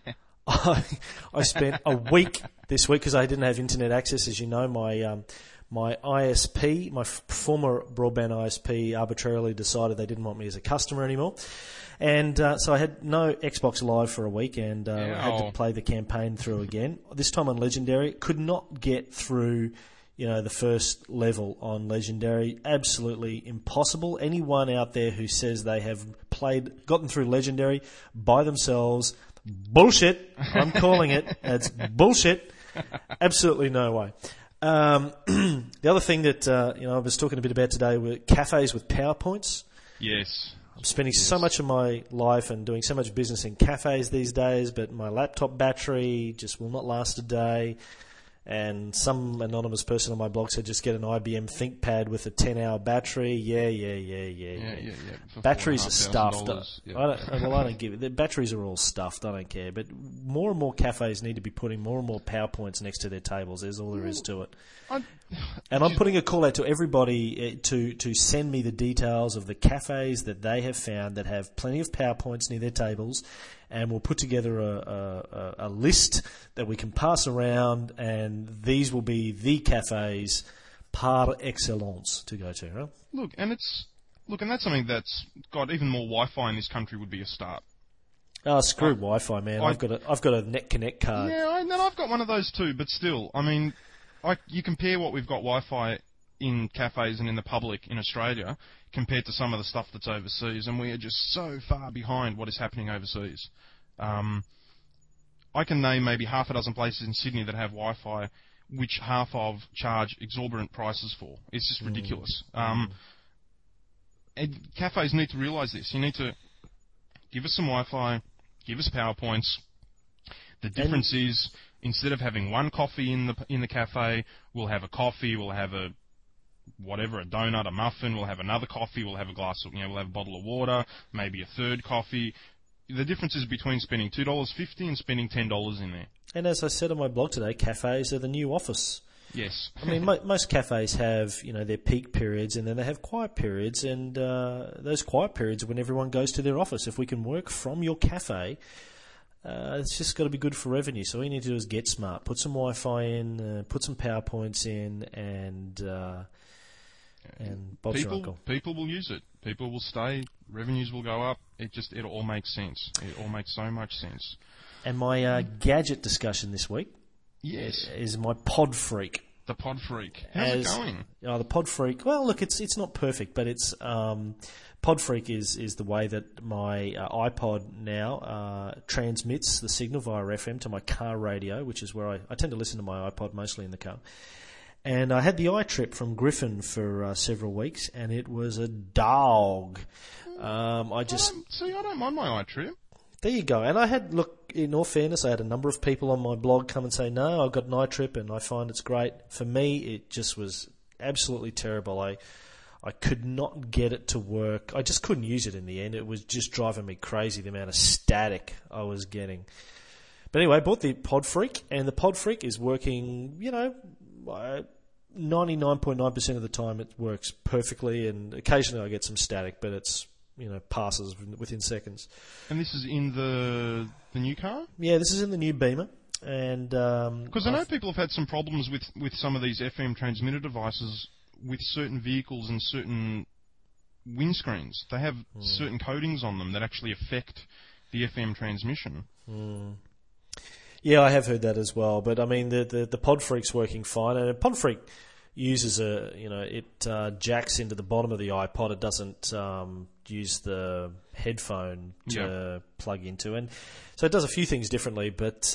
I spent a week this week, because I didn't have internet access, as you know. My ISP, my former broadband ISP, arbitrarily decided they didn't want me as a customer anymore. And so I had no Xbox Live for a week, and I had to play the campaign through again. This time on Legendary, could not get through, the first level on Legendary. Absolutely impossible. Anyone out there who says they have gotten through Legendary by themselves, bullshit. I'm calling it. It's bullshit. Absolutely no way. The other thing that I was talking a bit about today were cafes with PowerPoints. Yes. I'm spending so much of my life and doing so much business in cafes these days, but my laptop battery just will not last a day. And some anonymous person on my blog said just get an IBM ThinkPad with a 10-hour battery. Yeah. Batteries are stuffed. I don't give it. The batteries are all stuffed. I don't care. But more and more cafes need to be putting more and more PowerPoints next to their tables. There's all there is to it. And I'm putting a call out to everybody to send me the details of the cafes that they have found that have plenty of PowerPoints near their tables, and we'll put together a list that we can pass around, and these will be the cafes par excellence to go to. Right? Look, and that's something that's got even more Wi-Fi in this country would be a start. Oh, screw Wi-Fi, man! I've got a NetConnect card. Yeah, I've got one of those too, but still, I mean, you compare what we've got Wi-Fi in cafes and in the public in Australia compared to some of the stuff that's overseas, and we are just so far behind what is happening overseas. I can name maybe half a dozen places in Sydney that have Wi-Fi, which half of charge exorbitant prices for. It's just ridiculous. And cafes need to realise this. You need to give us some Wi-Fi, give us PowerPoints. The difference is, instead of having one coffee in the cafe, we'll have a coffee, we'll have a donut, a muffin, we'll have another coffee, we'll have a glass of, we'll have a bottle of water, maybe a third coffee. The difference is between spending $2.50 and spending $10 in there. And as I said on my blog today, cafes are the new office. Yes. I mean, most cafes have, their peak periods, and then they have quiet periods, and those quiet periods are when everyone goes to their office. If we can work from your cafe, it's just got to be good for revenue. So all you need to do is get smart, put some Wi-Fi in, put some PowerPoints in, and Bob's your uncle. People will use it. People will stay. Revenues will go up. It all makes sense. It all makes so much sense. And my gadget discussion this week, is my Pod Freak. The Pod Freak. How's it going? The Pod Freak. Well, look, it's not perfect, but it's Podfreak is the way that my iPod now transmits the signal via FM to my car radio, which is where I tend to listen to my iPod mostly in the car. And I had the iTrip from Griffin for several weeks, and it was a dog. I don't mind my iTrip. There you go. And I had, look, in all fairness, I had a number of people on my blog come and say, no, I've got an iTrip and I find it's great. For me, it just was absolutely terrible. I could not get it to work. I just couldn't use it in the end. It was just driving me crazy, the amount of static I was getting. But anyway, I bought the Podfreak, and the Podfreak is working, 99.9% of the time it works perfectly, and occasionally I get some static, but it's, passes within seconds. And this is in the new car? Yeah, this is in the new Beamer. And because I know people have had some problems with some of these FM transmitter devices with certain vehicles and certain windscreens. They have certain coatings on them that actually affect the FM transmission. Yeah, I have heard that as well. But I mean, the Podfreak's working fine, and Podfreak uses it jacks into the bottom of the iPod. It doesn't use the headphone to plug into, and so it does a few things differently. But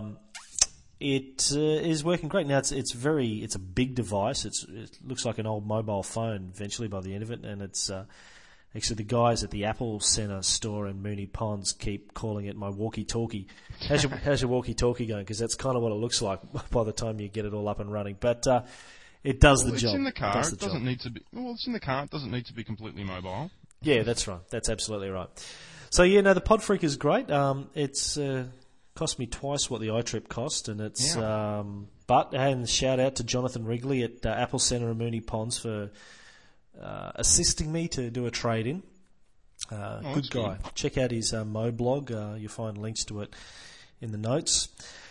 it is working great now. It's a big device. It looks like an old mobile phone eventually by the end of it, and it's actually the guys at the Apple Center store in Moonee Ponds keep calling it my walkie-talkie. How's your walkie-talkie going? Because that's kind of what it looks like by the time you get it all up and running. But it does the job. It's in the car. It doesn't need to be. Well, it's in the car. It doesn't need to be completely mobile. Yeah, that's right. That's absolutely right. So the Podfreak is great. It's cost me twice what the iTrip cost, and it's. And shout out to Jonathan Wrigley at Apple Center in Moonee Ponds for assisting me to do a trade-in. Good guy. Good. Check out his Mo blog. You'll find links to it in the notes.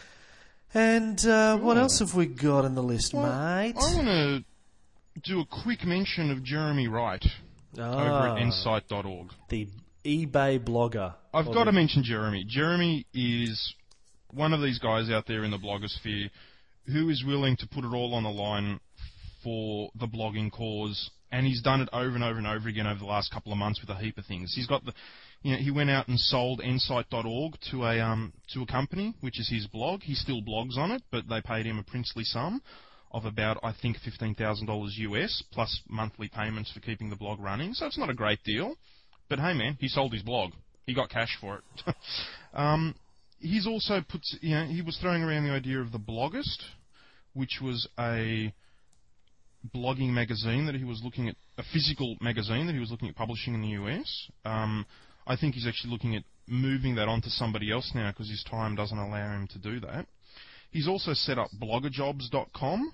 And what else have we got on the list, mate? I want to do a quick mention of Jeremy Wright over at Insight.org. The eBay blogger. I've got to mention Jeremy. Jeremy is one of these guys out there in the blogosphere who is willing to put it all on the line for the blogging cause, and he's done it over and over and over again over the last couple of months with a heap of things. He's got he went out and sold Insight.org to a company, which is his blog. He still blogs on it, but they paid him a princely sum of about, I think, $15,000 US, plus monthly payments for keeping the blog running. So it's not a great deal. But hey, man, he sold his blog. He got cash for it. He's also he was throwing around the idea of The Bloggist, which was a blogging magazine that he was looking at, a physical magazine that he was looking at publishing in the US. I think he's actually looking at moving that onto somebody else now because his time doesn't allow him to do that. He's also set up bloggerjobs.com,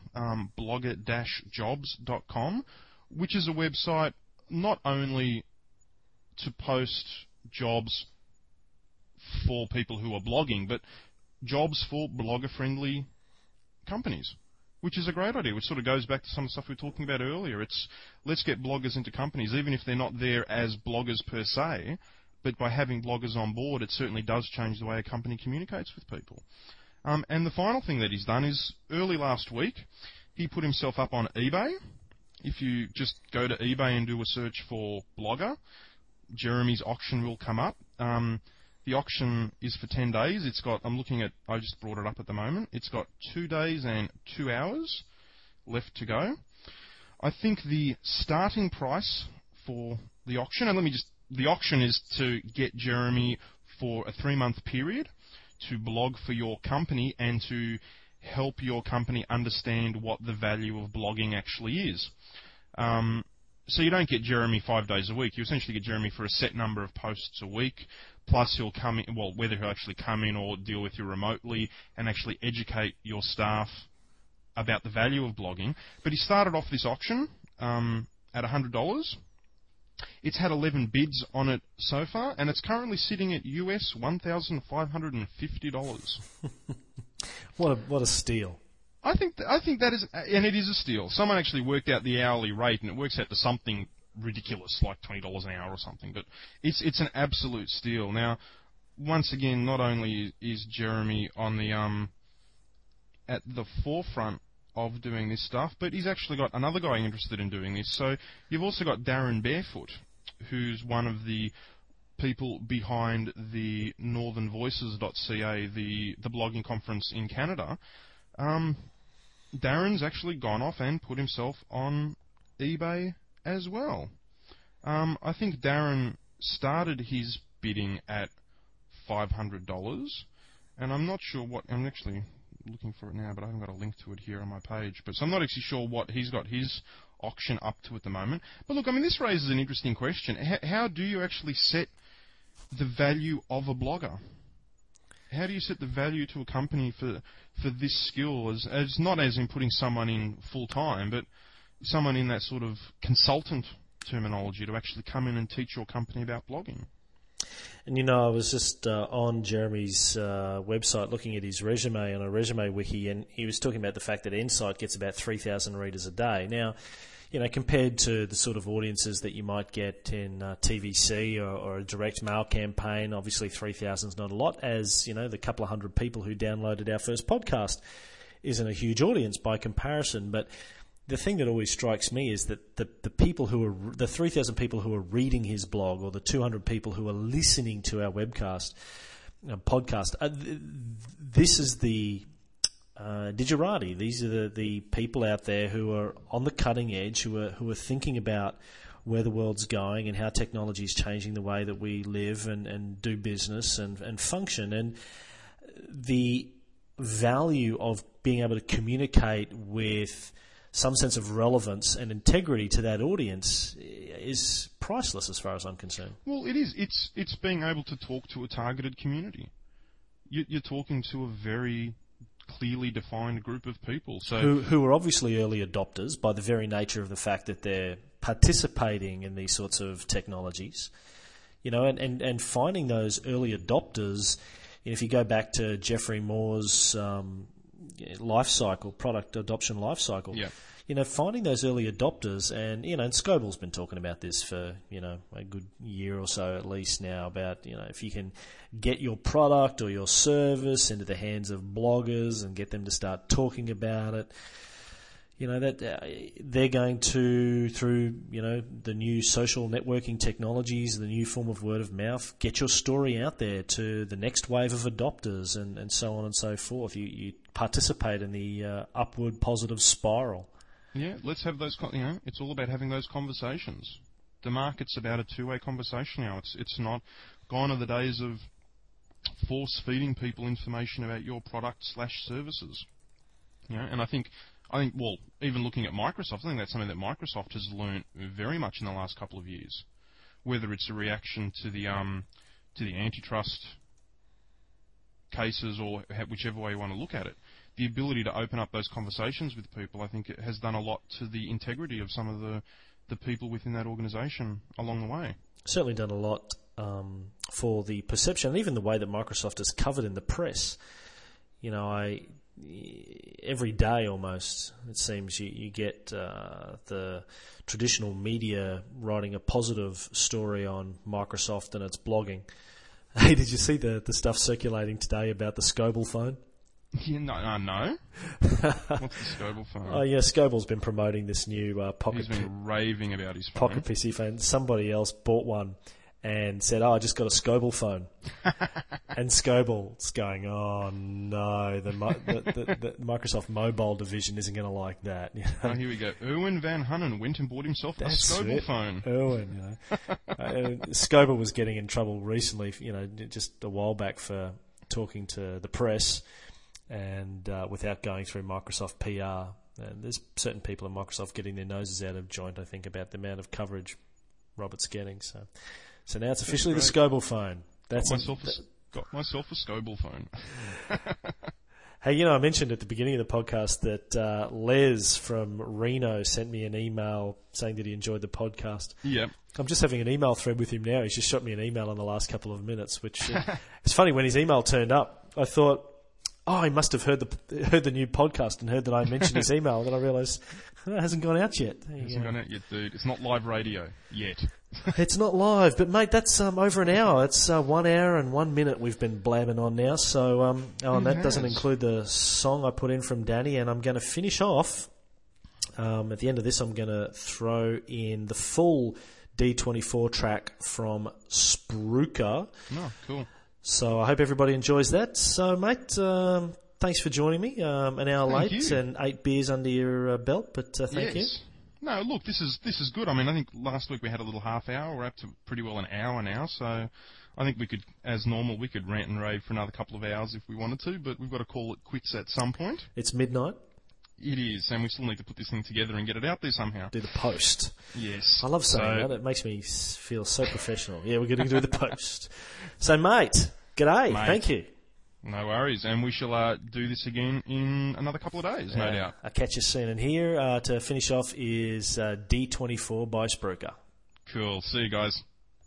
blogger-jobs.com, which is a website not only to post jobs for people who are blogging, but jobs for blogger-friendly companies, which is a great idea, which sort of goes back to some of the stuff we were talking about earlier. It's let's get bloggers into companies, even if they're not there as bloggers per se, but by having bloggers on board, it certainly does change the way a company communicates with people. And the final thing that he's done is, early last week, he put himself up on eBay. If you just go to eBay and do a search for blogger, Jeremy's auction will come up. The auction is for 10 days. It's got, I just brought it up at the moment. It's got 2 days and 2 hours left to go. I think the starting price for the auction, and the auction is to get Jeremy for a 3-month period to blog for your company and to help your company understand what the value of blogging actually is. So you don't get Jeremy 5 days a week. You essentially get Jeremy for a set number of posts a week, plus he'll come in, whether he'll actually come in or deal with you remotely and actually educate your staff about the value of blogging. But he started off this auction at $100. It's had 11 bids on it so far, and it's currently sitting at US $1,550. What a steal! I think that is, and it is a steal. Someone actually worked out the hourly rate, and it works out to something ridiculous, like $20 an hour or something. But it's an absolute steal. Now, once again, not only is Jeremy on the at the forefront of doing this stuff, but he's actually got another guy interested in doing this. So you've also got Darren Barefoot, who's one of the people behind the northernvoices.ca, the blogging conference in Canada, Darren's actually gone off and put himself on eBay as well. I think Darren started his bidding at $500, and I'm not sure what... I'm actually looking for it now, but I haven't got a link to it here on my page. So I'm not actually sure what he's got his auction up to at the moment. But look, I mean, this raises an interesting question. How do you actually set the value of a blogger? How do you set the value to a company for this skill, as not as in putting someone in full time, but someone in that sort of consultant terminology to actually come in and teach your company about blogging? And I was just on Jeremy's website looking at his resume on a resume wiki, and he was talking about the fact that Insight gets about 3,000 readers a day. Now, compared to the sort of audiences that you might get in TVC or a direct mail campaign, obviously 3,000 is not a lot, as, the couple of hundred people who downloaded our first podcast isn't a huge audience by comparison. But the thing that always strikes me is that the people who are, the 3,000 people who are reading his blog, or the 200 people who are listening to our podcast, this is the Digerati. These are the people out there who are on the cutting edge, who are thinking about where the world's going and how technology is changing the way that we live and do business and function. And the value of being able to communicate with some sense of relevance and integrity to that audience is priceless as far as I'm concerned. Well, it is. It's being able to talk to a targeted community. You're talking to a very clearly defined group of people. So who are obviously early adopters by the very nature of the fact that they're participating in these sorts of technologies. And finding those early adopters, if you go back to Jeffrey Moore's life cycle, product adoption life cycle. Yeah. Finding those early adopters, and and Scoble's been talking about this for a good year or so at least now, about if you can get your product or your service into the hands of bloggers and get them to start talking about it, that they're going to, through the new social networking technologies, the new form of word of mouth, get your story out there to the next wave of adopters, and so on and so forth. You participate in the upward positive spiral. Yeah, let's have those. It's all about having those conversations. The market's about a two-way conversation now. It's not gone are the days of force feeding people information about your product/services. And I think, well, even looking at Microsoft, I think that's something that Microsoft has learnt very much in the last couple of years. Whether it's a reaction to the antitrust cases, or whichever way you want to look at it, the ability to open up those conversations with people, I think it has done a lot to the integrity of some of the people within that organisation along the way. Certainly done a lot for the perception, and even the way that Microsoft is covered in the press. Every day almost, it seems, you get the traditional media writing a positive story on Microsoft and its blogging. Hey, did you see the stuff circulating today about the Scoble phone? Yeah, no. What's the Scoble phone? Oh, yeah, Scoble's been promoting this new pocket. He's been raving about his phone. Pocket PC phone. Somebody else bought one and said, I just got a Scoble phone. And Scoble's going, oh no, the Microsoft mobile division isn't going to like that. Oh, here we go. Erwin Van Hunnen went and bought himself a Scoble phone. Erwin, Scoble was getting in trouble recently, just a while back for talking to the press and without going through Microsoft PR. And there's certain people in Microsoft getting their noses out of joint, I think, about the amount of coverage Robert's getting. So now it's officially the Scoble phone. Got myself a Scoble phone. Hey, I mentioned at the beginning of the podcast that Les from Reno sent me an email saying that he enjoyed the podcast. Yeah. I'm just having an email thread with him now. He's just shot me an email in the last couple of minutes, which it's funny, when his email turned up, I thought, he must have heard the new podcast and heard that I mentioned his email, and then I realised it hasn't gone out yet. It hasn't gone out yet, dude. It's not live radio yet. It's not live, but mate, that's over an hour. It's 1 hour and 1 minute we've been blabbing on now. So, and that doesn't include the song I put in from Danny. And I'm going to finish off. At the end of this, I'm going to throw in the full D24 track from Spruker. Oh, cool. So I hope everybody enjoys that. So, mate, thanks for joining me. An hour Thank late you. and 8 beers under your belt, but thank you. No, look, this is good. I mean, I think last week we had a little half hour. We're up to pretty well an hour now, so I think we could, as normal, we could rant and rave for another couple of hours if we wanted to, but we've got to call it quits at some point. It's midnight. It is, and we still need to put this thing together and get it out there somehow. Do the post. Yes. I love saying that. It makes me feel so professional. Yeah, we're going to do the post. So, mate, g'day. Mate. Thank you. No worries, and we shall do this again in another couple of days, no doubt. I'll catch you soon. And here to finish off is D24 by Spruker. Cool. See you guys.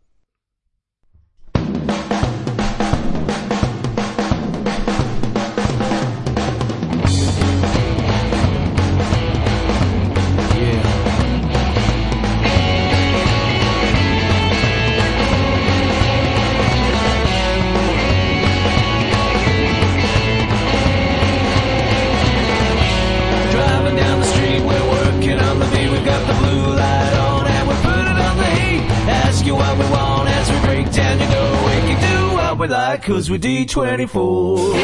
Driving down the street, we're working on the beat. We've got the blue light on and we're putting on the heat. Ask you what we want as we break down your door. We can do what we like 'cause we're D24.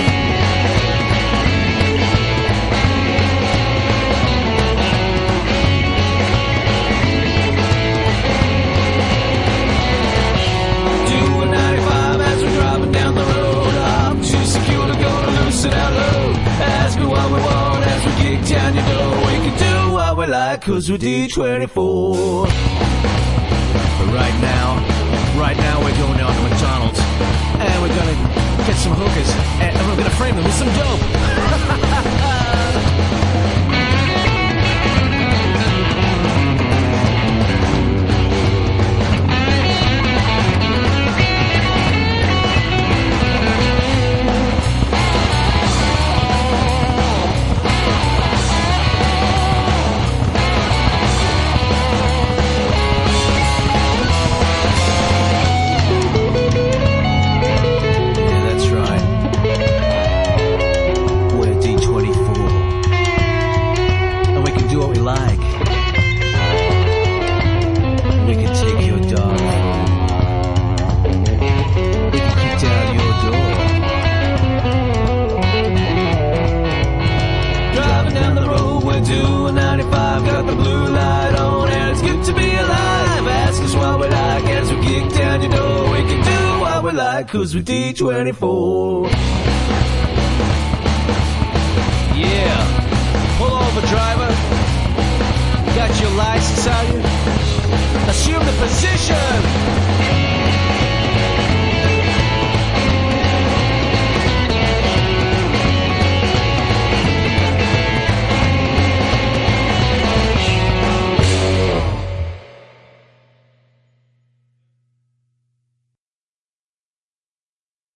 Doing 95 as we're driving down the road. I'm too secure to go to loosen our load. Ask me what we want as we kick down your door. We can do what we like 'cause we're D24. But right now we're going down to McDonald's and we're gonna get some hookers and we're gonna frame them with some dope. Yeah, that's right. We're D24. And we can do what we like. We can take your dog home. We can kick down your door. Driving down the road, we're doing 95. Got the blue light on and it's good to be alive. Ask us what we like as we kick down your door. We can do what we like 'cause we're D24. Yeah. Pull over, driver. Got your license on you? Assume the position.